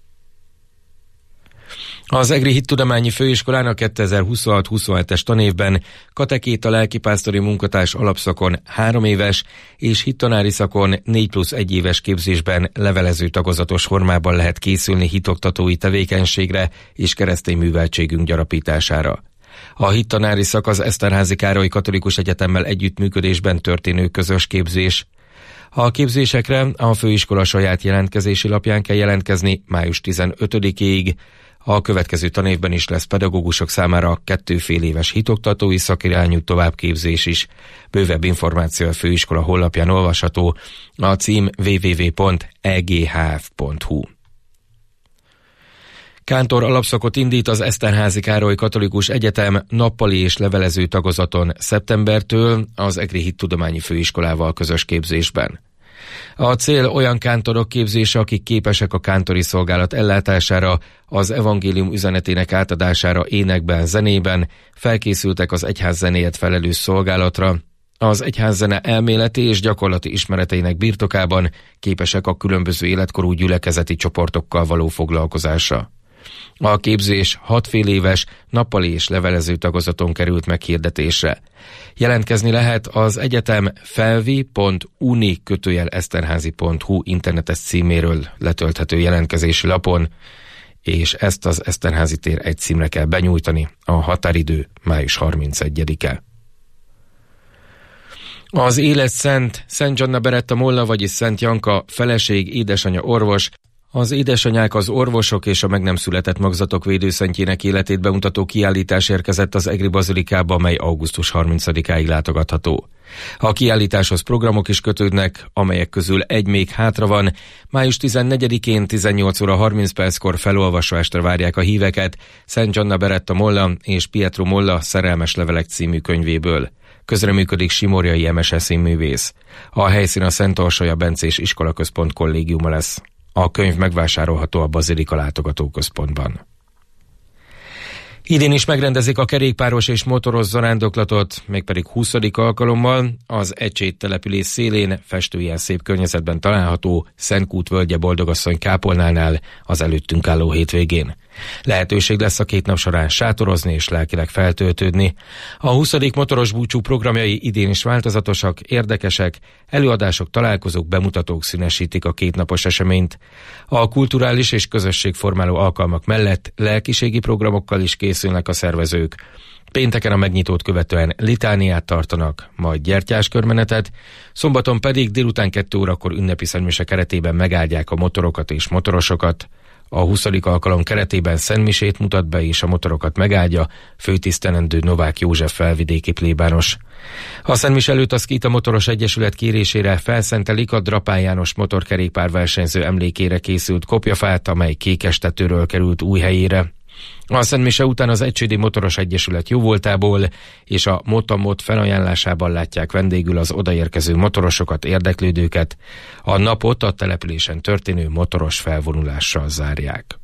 Az Egri Hittudományi Főiskolának 2026-27-es tanévben katekéta lelkipásztori munkatárs alapszakon 3 éves és hittanári szakon 4+1 éves képzésben levelező tagozatos formában lehet készülni hitoktatói tevékenységre és keresztény műveltségünk gyarapítására. A hittanári szak az Eszterházy Károly Katolikus Egyetemmel együttműködésben történő közös képzés. A képzésekre a főiskola saját jelentkezési lapján kell jelentkezni május 15-ig. A következő tanévben is lesz pedagógusok számára 2,5 éves hitoktatói szakirányú továbbképzés is. Bővebb információ a főiskola honlapján olvasható, a cím www.eghf.hu. Kántor alapszakot indít az Eszterházy Károly Katolikus Egyetem nappali és levelező tagozaton szeptembertől az Egri Hittudományi Főiskolával közös képzésben. A cél olyan kántorok képzése, akik képesek a kántori szolgálat ellátására, az evangélium üzenetének átadására énekben, zenében, felkészültek az egyház zenéért felelős szolgálatra, az egyházzene elméleti és gyakorlati ismereteinek birtokában képesek a különböző életkorú gyülekezeti csoportokkal való foglalkozásra. A képzés 6,5 éves nappali és levelező tagozaton került meghirdetésre. Jelentkezni lehet az egyetem felvi.uni-eszterházy.hu internetes címéről letölthető jelentkezési lapon, és ezt az Eszterházy tér 1 címre kell benyújtani, a határidő május 31-e. Az élet Szent Gianna Beretta Molla, vagyis Szent Janka, feleség, édesanyja, orvos, az édesanyák, az orvosok és a meg nem született magzatok védőszentjének életét bemutató kiállítás érkezett az Egri Bazilikába, mely augusztus 30-áig látogatható. A kiállításhoz programok is kötődnek, amelyek közül egy még hátra van. Május 14-én 18:30 felolvasóestre várják a híveket Szent Gianna Beretta Molla és Pietro Molla Szerelmes levelek című könyvéből. Közreműködik Simorjai Emese színművész. A helyszín a Szent Orsolya Bencés Iskolaközpont kollégiuma lesz. A könyv megvásárolható a Bazilika látogatóközpontban. Idén is megrendezik a kerékpáros és motoros zarándoklatot, mégpedig 20. alkalommal az Ecsét település szélén, festően szép környezetben található Szentkút völgye Boldogasszony kápolnánál az előttünk álló hétvégén. Lehetőség lesz a 2 nap során sátorozni és lelkileg feltöltődni. A 20. motoros búcsú programjai idén is változatosak, érdekesek, előadások, találkozók, bemutatók színesítik a 2 napos eseményt. A kulturális és közösségformáló alkalmak mellett lelkiségi programokkal is készülnek a szervezők. Pénteken a megnyitót követően litániát tartanak, majd gyertyáskörmenetet, szombaton pedig délután 2 órakor ünnepi szentmise keretében megáldják a motorokat és motorosokat. A 20. alkalom keretében szentmisét mutat be és a motorokat megáldja főtisztelendő Novák József felvidéki plébános. A szentmise előtt a Szkíta Motoros Egyesület kérésére felszentelik a Drapán János motorkerékpár versenyző emlékére készült kopjafát, amely Kékestetőről került új helyére. A szentmise után az Egysédi Motoros Egyesület jóvoltából és a Motamot felajánlásában látják vendégül az odaérkező motorosokat, érdeklődőket. A napot a településen történő motoros felvonulással zárják.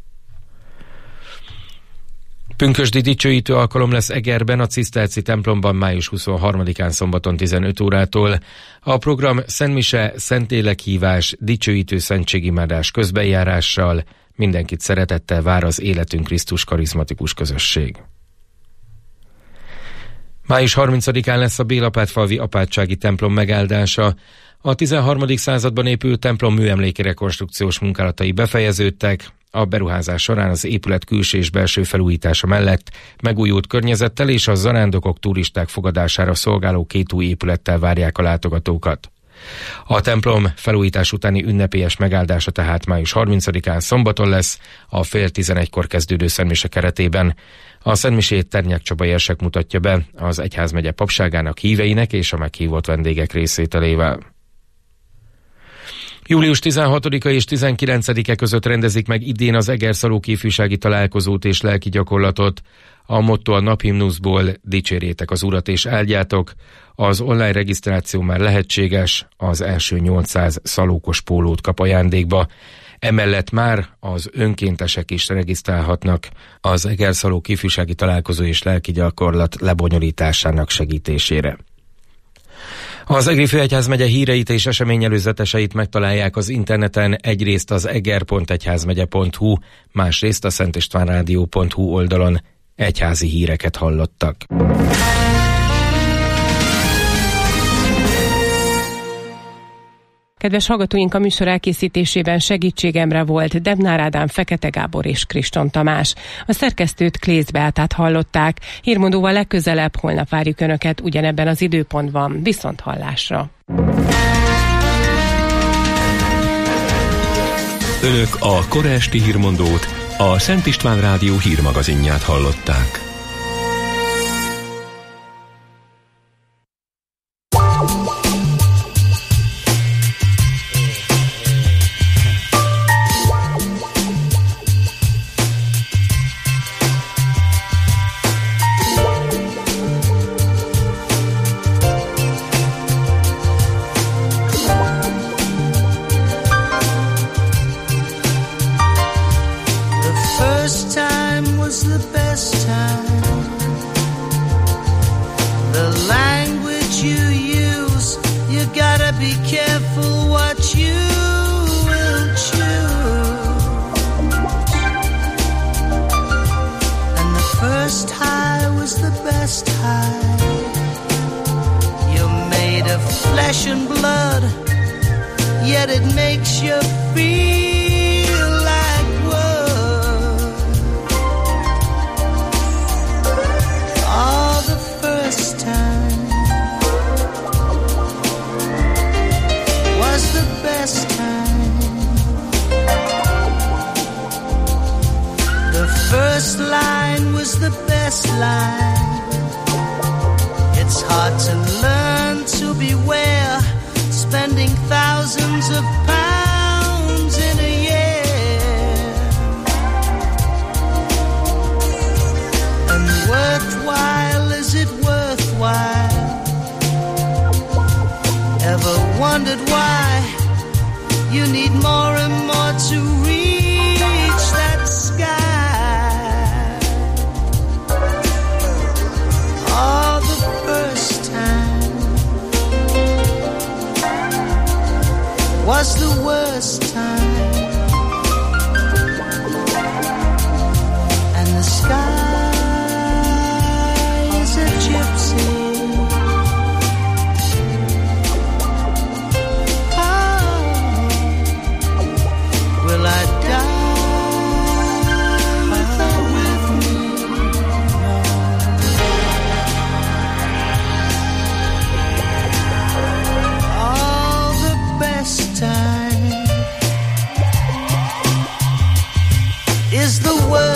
Pünkösdi dicsőítő alkalom lesz Egerben, a Ciszterci templomban május 23-án szombaton 15 órától. A program szentmise, szentélekhívás, dicsőítő szentségimádás közbenjárással. Mindenkit szeretettel vár az Életünk Krisztus karizmatikus közösség. Május 30-án lesz a Bélapátfalvi apátsági templom megáldása. A 13. században épült templom műemléki rekonstrukciós munkálatai befejeződtek. A beruházás során az épület külső és belső felújítása mellett megújult környezettel és a zarándokok, turisták fogadására szolgáló 2 új épülettel várják a látogatókat. A templom felújítás utáni ünnepélyes megáldása tehát május 30-án szombaton lesz, a fél 11-kor kezdődő szentmise keretében. A szentmisét Ternyák Csaba érsek mutatja be az egyházmegye papságának híveinek és a meghívott vendégek részvételével. Július 16-a és 19-e között rendezik meg idén az Egerszalók ifjúsági találkozót és lelki gyakorlatot. A motto a naphimnuszból: dicsérjétek az Urat és áldjátok. Az online regisztráció már lehetséges, az első 800 szalókos pólót kap ajándékba. Emellett már az önkéntesek is regisztrálhatnak az Egerszalók ifjúsági találkozó és lelki gyakorlat lebonyolításának segítésére. Az Egri Főegyházmegye híreit és eseményelőzeteseit megtalálják az interneten, egyrészt az eger.egyházmegye.hu, másrészt a szentistvánrádió.hu oldalon. Egyházi híreket hallottak. Kedves hallgatóink, a műsor elkészítésében segítségemre volt Debnár Ádám, Fekete Gábor és Kriston Tamás. A szerkesztőt Klész Beátát hallották. Hírmondóval legközelebb holnap várjuk Önöket ugyanebben az időpontban. Viszont hallásra! Önök a kora esti hírmondót, a Szent István Rádió hírmagazinját hallották.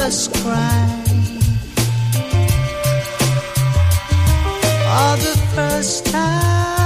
first cry, or the first time.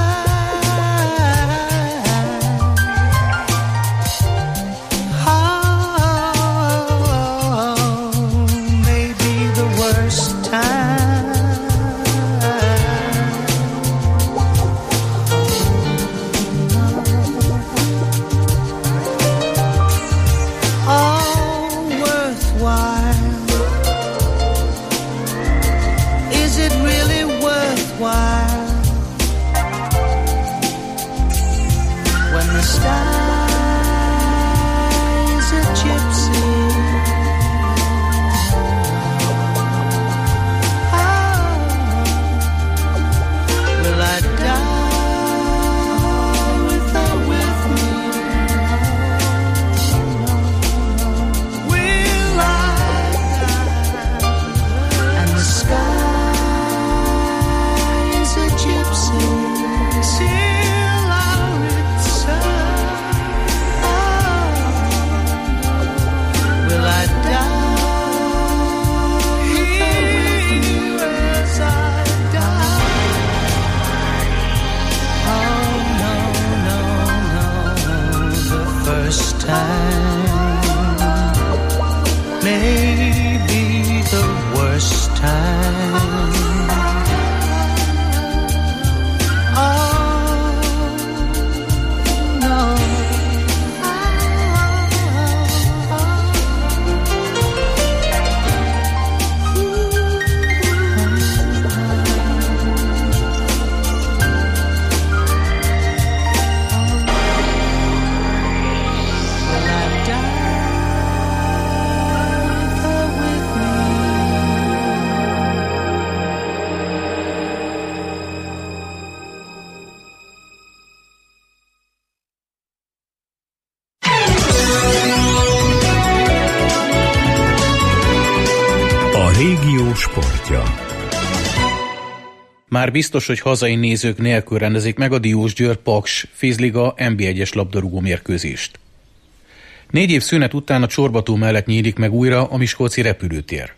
Már biztos, hogy hazai nézők nélkül rendezik meg a Diósgyőr-Paks Fizliga NB1-es labdarúgó mérkőzést. 4 év szünet után a Csorbató mellett nyílik meg újra a miskolci repülőtér.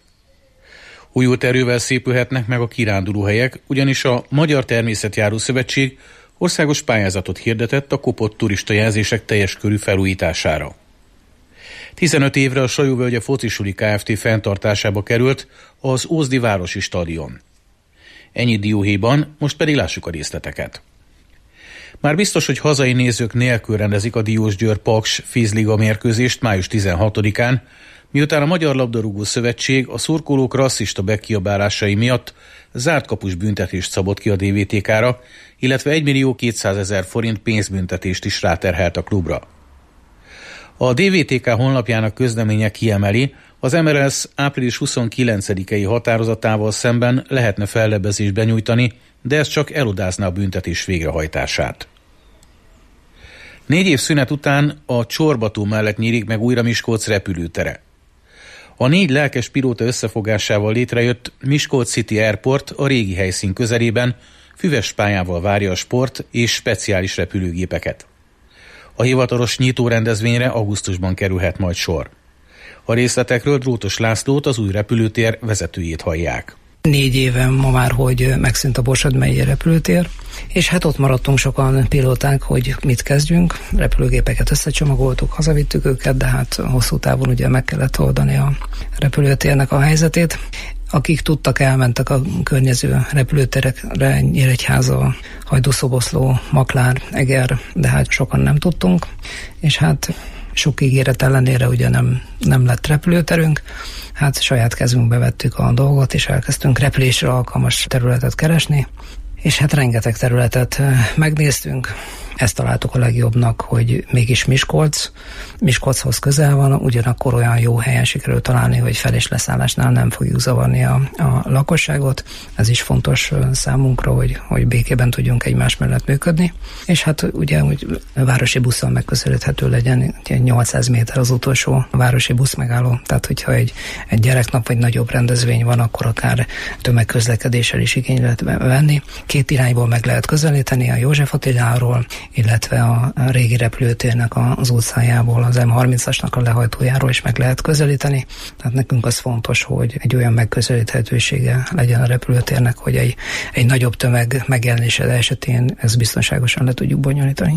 Újult erővel szépülhetnek meg a kirándulóhelyek, ugyanis a Magyar Természetjáró Szövetség országos pályázatot hirdetett a kopott turistajelzések teljes körű felújítására. 15 évre a Sajóvölgye Focisuli Kft. Fenntartásába került az Ózdi Városi Stadion. Ennyi dióhéjban, most pedig lássuk a részleteket. Már biztos, hogy hazai nézők nélkül rendezik a Diósgyőr-Paks Fizliga mérkőzést május 16-án, miután a Magyar Labdarúgó Szövetség a szurkolók rasszista bekiabálásai miatt zárt kapus büntetést szabott ki a DVTK-ra, illetve 1.200.000 forint pénzbüntetést is ráterhelt a klubra. A DVTK honlapjának közleménye kiemeli, az MLS április 29-i határozatával szemben lehetne fellebbezést benyújtani, de ez csak elodázná a büntetés végrehajtását. 4 év szünet után a Csorbató mellett nyílik meg újra Miskolc repülőtere. A 4 lelkes pilóta összefogásával létrejött Miskolc City Airport a régi helyszín közelében füves pályával várja a sport és speciális repülőgépeket. A hivatalos nyitórendezvényre augusztusban kerülhet majd sor. A részletekről Drótos Lászlót, az új repülőtér vezetőjét hallják. 4 éven ma már, hogy megszűnt a Borsod megyei repülőtér, és hát ott maradtunk sokan pilóták, hogy mit kezdjünk. Repülőgépeket összecsomagoltuk, hazavittük őket, de hát hosszú távon ugye meg kellett oldani a repülőtérnek a helyzetét. Akik tudtak, elmentek a környező repülőterekre, Nyíregyháza, Hajdúszoboszló, Maklár, Eger, de hát sokan nem tudtunk, és hát sok ígéret ellenére ugye nem lett repülőterünk. Hát saját kezünkbe vettük a dolgot, és elkezdtünk repülésre alkalmas területet keresni, és hát rengeteg területet megnéztünk. Ezt találtuk a legjobbnak, hogy mégis Miskolchoz közel van, ugyanakkor olyan jó helyen sikerült találni, hogy fel- és leszállásnál nem fogjuk zavarni a lakosságot. Ez is fontos számunkra, hogy békében tudjunk egymás mellett működni. És hát ugye úgy városi busszal megközelíthető legyen, 800 méter az utolsó városi busz megálló, tehát hogyha egy gyereknap vagy nagyobb rendezvény van, akkor akár tömegközlekedéssel is igénybe lehet venni. 2 irányból meg lehet közelíteni, a József Attiláról illetve a régi repülőtérnek az utcájából, az M30-asnak a lehajtójáról is meg lehet közelíteni. Tehát nekünk az fontos, hogy egy olyan megközelíthetősége legyen a repülőtérnek, hogy egy nagyobb tömeg megjelenése esetén ezt biztonságosan le tudjuk bonyolítani.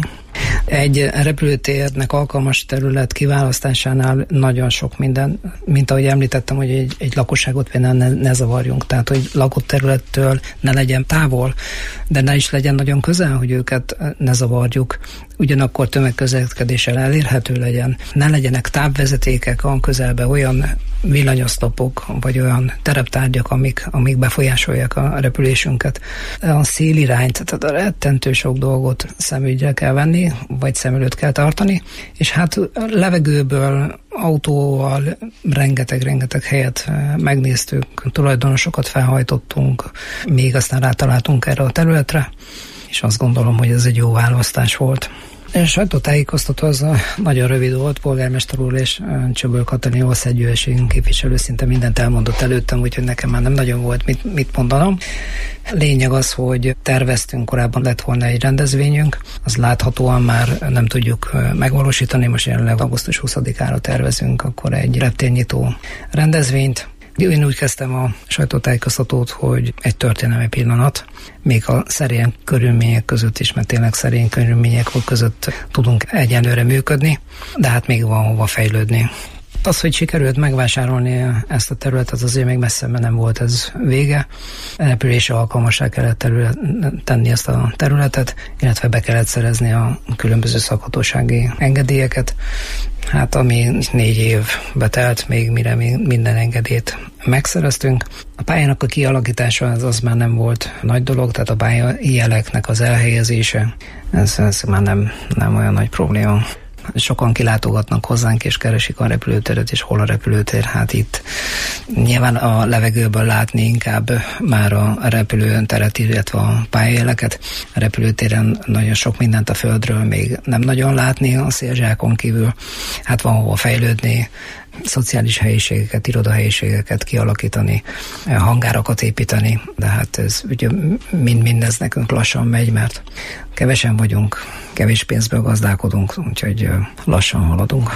Egy repülőtérnek alkalmas terület kiválasztásánál nagyon sok minden, mint ahogy említettem, hogy egy lakosságot például ne zavarjunk, tehát hogy lakott területtől ne legyen távol, de ne is legyen nagyon közel, hogy őket ne zavarjuk, ugyanakkor tömegközlekedéssel elérhető legyen. Ne legyenek távvezetékek a közelben, olyan villanyoszlopok, vagy olyan tereptárgyak, amik befolyásolják a repülésünket. A szélirányt, tehát a rettentő sok dolgot szemügyre kell venni, vagy szem előtt kell tartani, és hát levegőből, autóval rengeteg helyet megnéztük, tulajdonosokat felhajtottunk, még aztán rátaláltunk erre a területre, és azt gondolom, hogy ez egy jó választás volt. A sajtótájékoztató az nagyon rövid volt, polgármester úr és Csöböl Katalin országgyűlési képviselő szinte mindent elmondott előttem, úgyhogy nekem már nem nagyon volt mit mondanom. Lényeg az, hogy terveztünk, korábban lett volna egy rendezvényünk, az láthatóan már nem tudjuk megvalósítani, most jelenleg augusztus 20-ára tervezünk akkor egy reptérnyitó rendezvényt. Én úgy kezdtem a sajtótájékoztatót, hogy egy történelmi pillanat, még a szerény körülmények között is, mert tényleg szerény körülmények között tudunk egyenlőre működni, de hát még van hova fejlődni. Az, hogy sikerült megvásárolni ezt a területet, azért még messze nem volt ez vége. Repülésre alkalmassá kellett tenni ezt a területet, illetve be kellett szerezni a különböző szakhatósági engedélyeket. Hát ami 4 évbe telt, még mire minden engedélyt megszereztünk. A pályának a kialakítása az már nem volt nagy dolog, tehát a pályajeleknek az elhelyezése, ez már nem olyan nagy probléma. Sokan kilátogatnak hozzánk, és keresik a repülőteret, és hol a repülőtér. Hát itt nyilván a levegőből látni inkább már a repülőteret, illetve a pályajeleket. A repülőtéren nagyon sok mindent a földről még nem nagyon látni a szélzsákon kívül. Hát van hova fejlődni, szociális helyiségeket, irodahelyiségeket kialakítani, hangárakat építeni, de hát ez ugye mindez nekünk lassan megy, mert kevesen vagyunk, kevés pénzből gazdálkodunk, úgyhogy lassan haladunk.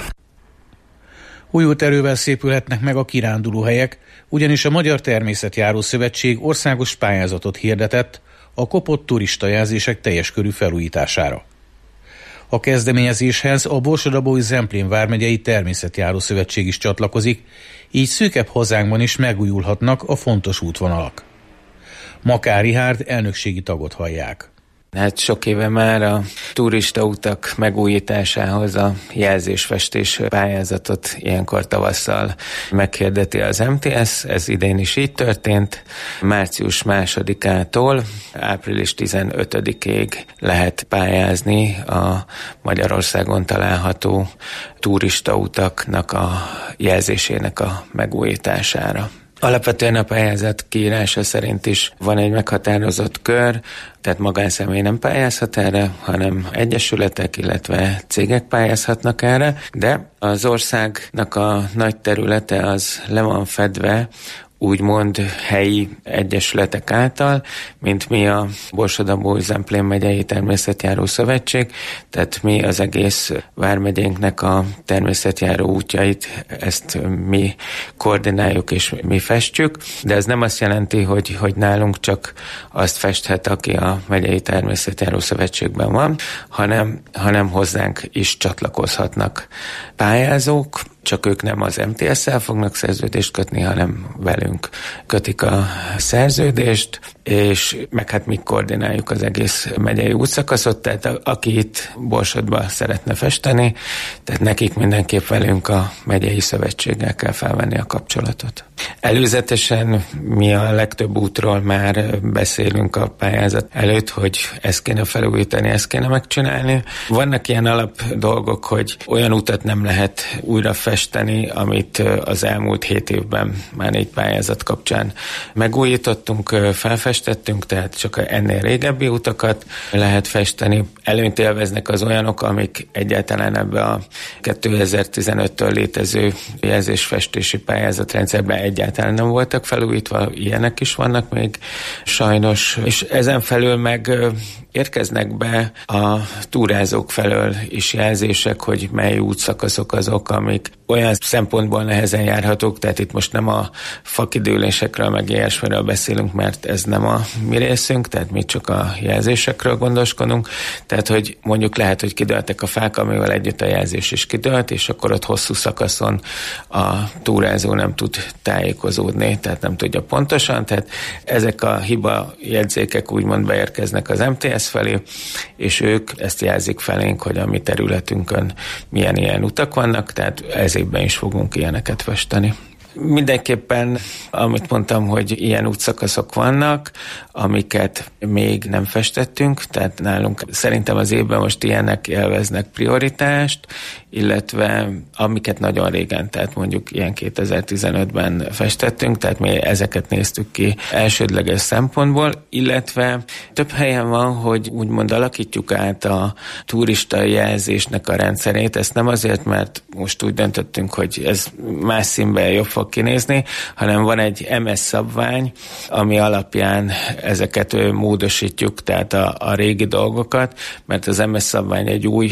Újult erővel szépülhetnek meg a kirándulóhelyek, ugyanis a Magyar Természetjáró Szövetség országos pályázatot hirdetett a kopott turistajelzések teljes körű felújítására. A kezdeményezéshez a Borsod-Abaúj-Zemplén vármegyei Természetjáró Szövetség is csatlakozik, így szűkebb hazánkban is megújulhatnak a fontos útvonalak. Makár Rihárd elnökségi tagot hallják. Hát sok éve már a turistautak megújításához a jelzésfestés pályázatot ilyenkor tavasszal meghirdeti az MTS, ez idén is így történt. Március 2-ától április 15-ig lehet pályázni a Magyarországon található turistautaknak a jelzésének a megújítására. Alapvetően a pályázat kiírása szerint is van egy meghatározott kör, tehát magánszemély nem pályázhat erre, hanem egyesületek, illetve cégek pályázhatnak erre, de az országnak a nagy területe az le van fedve úgymond helyi egyesületek által, mint mi a Borsod-Abaúj-Zemplén megyei Természetjáró Szövetség, tehát mi az egész vármegyénknek a természetjáró útjait, ezt mi koordináljuk és mi festjük, de ez nem azt jelenti, hogy nálunk csak azt festhet, aki a megyei Természetjáró Szövetségben van, hanem hozzánk is csatlakozhatnak pályázók, csak ők nem az MTS-szel fognak szerződést kötni, hanem velünk kötik a szerződést, és meg hát mi koordináljuk az egész megyei útszakaszot, tehát aki itt Borsodba szeretne festeni, tehát nekik mindenképp velünk a megyei szövetséggel kell felvenni a kapcsolatot. Előzetesen mi a legtöbb útról már beszélünk a pályázat előtt, hogy ezt kéne felújítani, ezt kéne megcsinálni. Vannak ilyen alap dolgok, hogy olyan utat nem lehet újra festeni, amit az elmúlt 7 évben már 4 pályázat kapcsán megújítottunk, felfestünk, festettünk, tehát csak ennél régebbi utakat lehet festeni. Előnyt élveznek az olyanok, amik egyáltalán ebbe a 2015-től létező jelzésfestési pályázatrendszerben egyáltalán nem voltak felújítva, ilyenek is vannak még sajnos, és ezen felül meg érkeznek be a túrázók felől is jelzések, hogy mely útszakaszok azok, amik olyan szempontból nehezen járhatók, tehát itt most nem a fakidőlésekről meg ilyesmiről beszélünk, mert ez nem a mi részünk, tehát mi csak a jelzésekről gondoskodunk, tehát hogy mondjuk lehet, hogy kidőltek a fák, amivel együtt a jelzés is kidőlt, és akkor ott hosszú szakaszon a túrázó nem tud tájékozódni, tehát nem tudja pontosan, tehát ezek a hiba jegyzékek úgymond beérkeznek az MTS felé, és ők ezt jelzik felénk, hogy a mi területünkön milyen ilyen utak vannak, tehát ez évben is fogunk ilyeneket festeni. Mindenképpen, amit mondtam, hogy ilyen útszakaszok vannak, amiket még nem festettünk, tehát nálunk szerintem az évben most ilyenek élveznek prioritást, illetve amiket nagyon régen, tehát mondjuk ilyen 2015-ben festettünk, tehát mi ezeket néztük ki elsődleges szempontból, illetve több helyen van, hogy úgymond alakítjuk át a turista jelzésnek a rendszerét, ezt nem azért, mert most úgy döntöttünk, hogy ez más színben jobb fog kinézni, hanem van egy MS szabvány, ami alapján ezeket módosítjuk, tehát a régi dolgokat, mert az MS szabvány egy új,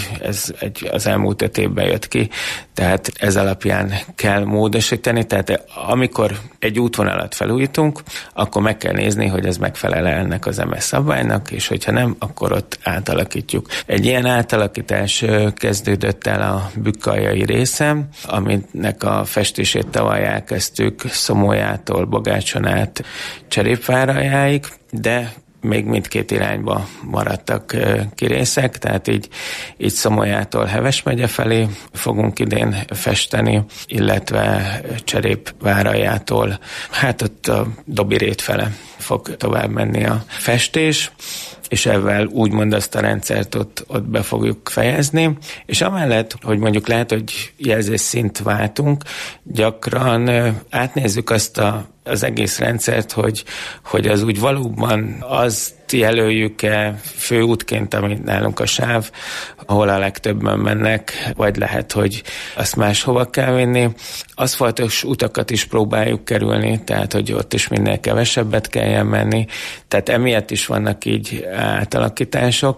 az elmúlt 5 évben jött ki, tehát ez alapján kell módosítani, tehát amikor egy útvonalat felújítunk, akkor meg kell nézni, hogy ez megfelel ennek az MS szabványnak, és hogyha nem, akkor ott átalakítjuk. Egy ilyen átalakítás kezdődött el a Bükkaljai részen, aminek a festését tavaly elkezdtük Szomolyától Bogácson át Cserépváraljáig, de még mindkét irányba maradtak kirészek, tehát így Szomolyától Heves megye felé fogunk idén festeni, illetve Cserépváraljától, hát ott a Dobirét fele fog tovább menni a festés, és ezzel úgymond azt a rendszert ott be fogjuk fejezni, és amellett, hogy mondjuk lehet, hogy jelzésszint váltunk, gyakran átnézzük azt az egész rendszert, hogy az úgy valóban azt jelöljük-e főútként, amit nálunk a sáv, ahol a legtöbben mennek, vagy lehet, hogy azt máshova kell vinni. Aszfaltos utakat is próbáljuk kerülni, tehát hogy ott is minél kevesebbet kelljen menni, tehát emiatt is vannak így átalakítások.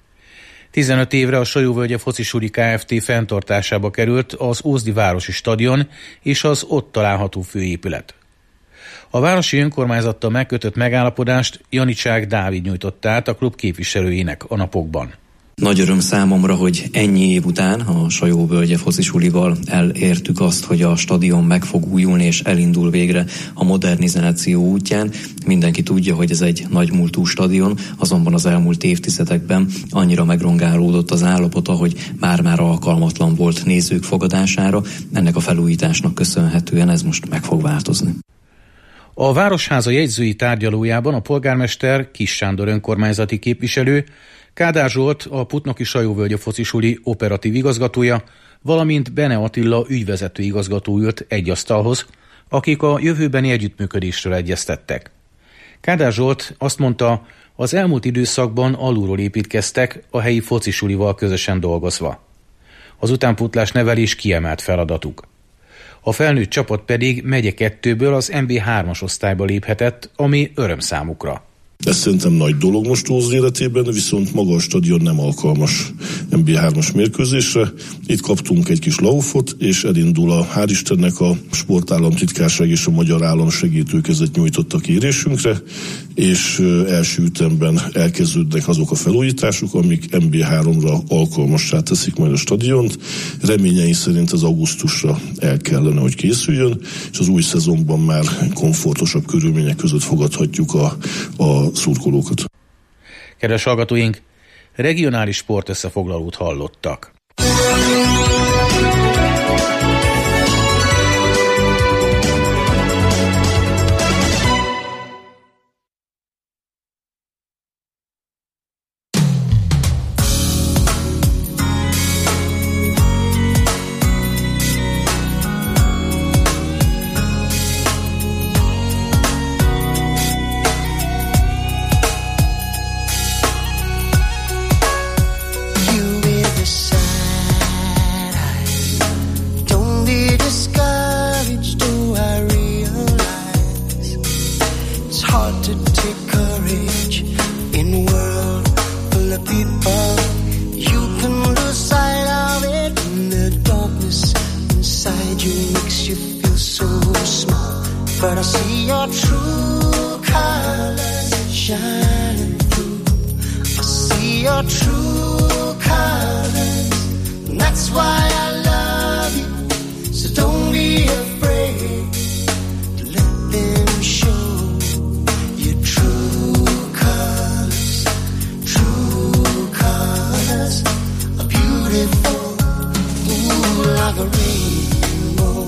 15 évre a Sajóvölgye Focisuli Kft. Fenntartásába került az Ózdi Városi Stadion és az ott található főépület. A városi önkormányzattal megkötött megállapodást Janicsák Dávid nyújtott át a klub képviselőinek a napokban. Nagy öröm számomra, hogy ennyi év után a Sajóvölgye Focisulival elértük azt, hogy a stadion meg fog újulni és elindul végre a modernizáció útján. Mindenki tudja, hogy ez egy nagy múltú stadion, azonban az elmúlt évtizedekben annyira megrongálódott az állapota, hogy már-már alkalmatlan volt nézők fogadására. Ennek a felújításnak köszönhetően ez most meg fog változni. A Városháza jegyzői tárgyalójában a polgármester, Kiss Sándor önkormányzati képviselő, Kádár Zsolt, a Putnoki Sajóvölgye Focisuli operatív igazgatója, valamint Bene Attila ügyvezető igazgató ült egy asztalhoz, akik a jövőbeni együttműködésről egyeztettek. Kádár Zsolt azt mondta, az elmúlt időszakban alulról építkeztek, a helyi focisulival közösen dolgozva. Az utánpótlás nevelés kiemelt feladatuk. A felnőtt csapat pedig megye 2-ből az MB3-as osztályba léphetett, ami öröm számukra. Ez szerintem nagy dolog most Ózd életében, viszont maga a stadion nem alkalmas MB3-as mérkőzésre. Itt kaptunk egy kis laufot, és elindul hál' Istennek a Sportállamtitkárság és a Magyar Állam segítőkezet nyújtott a kérésünkre, és első ütemben elkezdődnek azok a felújítások, amik MB3-ra alkalmassá teszik majd a stadiont. Reményeink szerint az augusztusra el kellene, hogy készüljön, és az új szezonban már komfortosabb körülmények között fogadhatjuk a szurkolókat. Kedves hallgatóink, regionális sportösszefoglalót hallottak. around you makes you feel so small, but I see your true colors shining through. I see your true colors, and that's why I love you. So don't be afraid to let them show your true colors. True colors are beautiful, ooh, like a rainbow.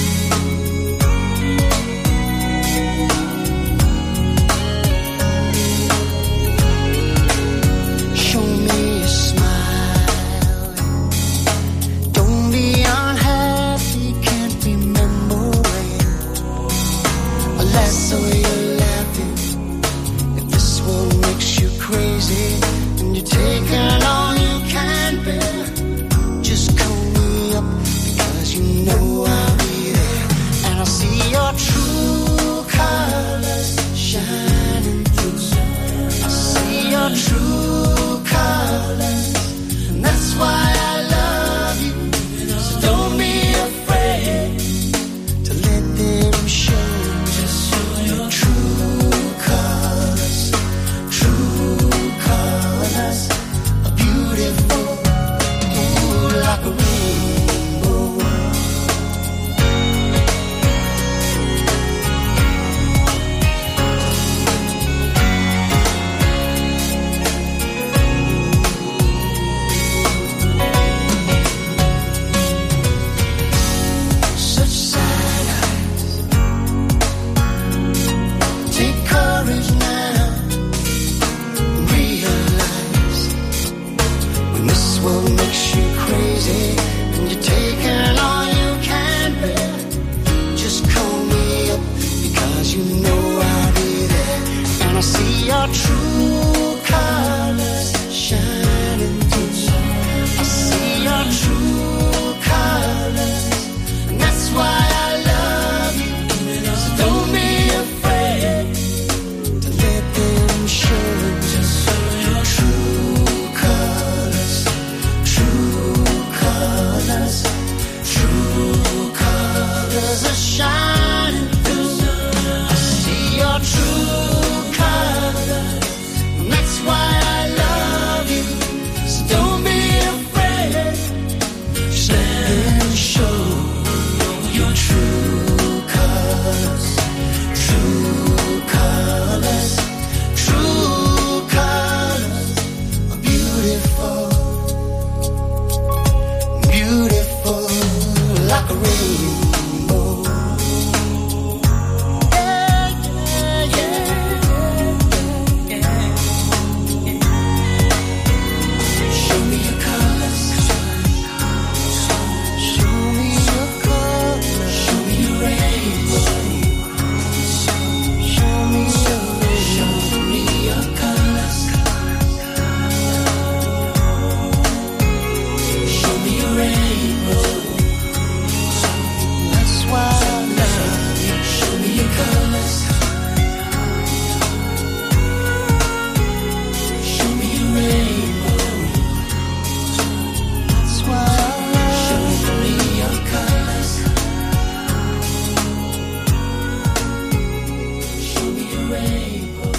Show me a smile. Don't be unhappy, can't remember when. Unless so you're laughing. If this one makes you crazy and you're taking all you can bear, just call me up because you know I'll be there. And I'll see your true colors shining through. I see your true colors, and that's why I love you. So don't be afraid to let them show your true colors. True colors are beautiful, ooh, like a rainbow. Such sad eyes. Take courage now and realize when this world makes you crazy and you're taking all you can bear, just call me up because you know I'll be there. And I see your true colors shining through. I see your true colors, and that's why I love you. So don't be afraid to let them show your true colors. True colors. True colors are shining through. I see your true colors, and that's why I love you. So don't be afraid, just let them show your true colors. True colors. True colors are beautiful, beautiful, like a rainbow. Yeah, yeah, yeah, yeah. Show me your colors. Show me your colors. Show me your rainbow. Show me your colors. Show me your rainbow. That's why I love you. Show me your colors. Show me your rainbow. That's why I love you. Show me your colors. Show me your rainbow.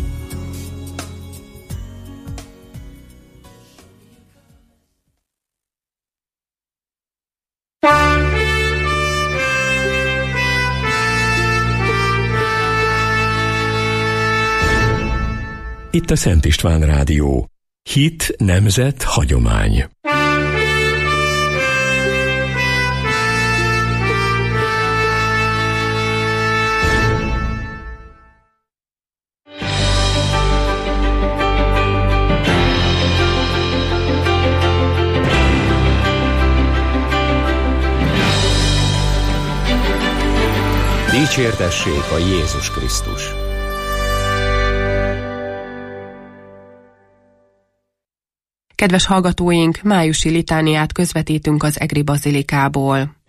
Itt a Szent István Rádió. Hit, nemzet, hagyomány. Dicsértessék a Jézus Krisztus! Kedves hallgatóink, májusi litániát közvetítünk az egri bazilikából.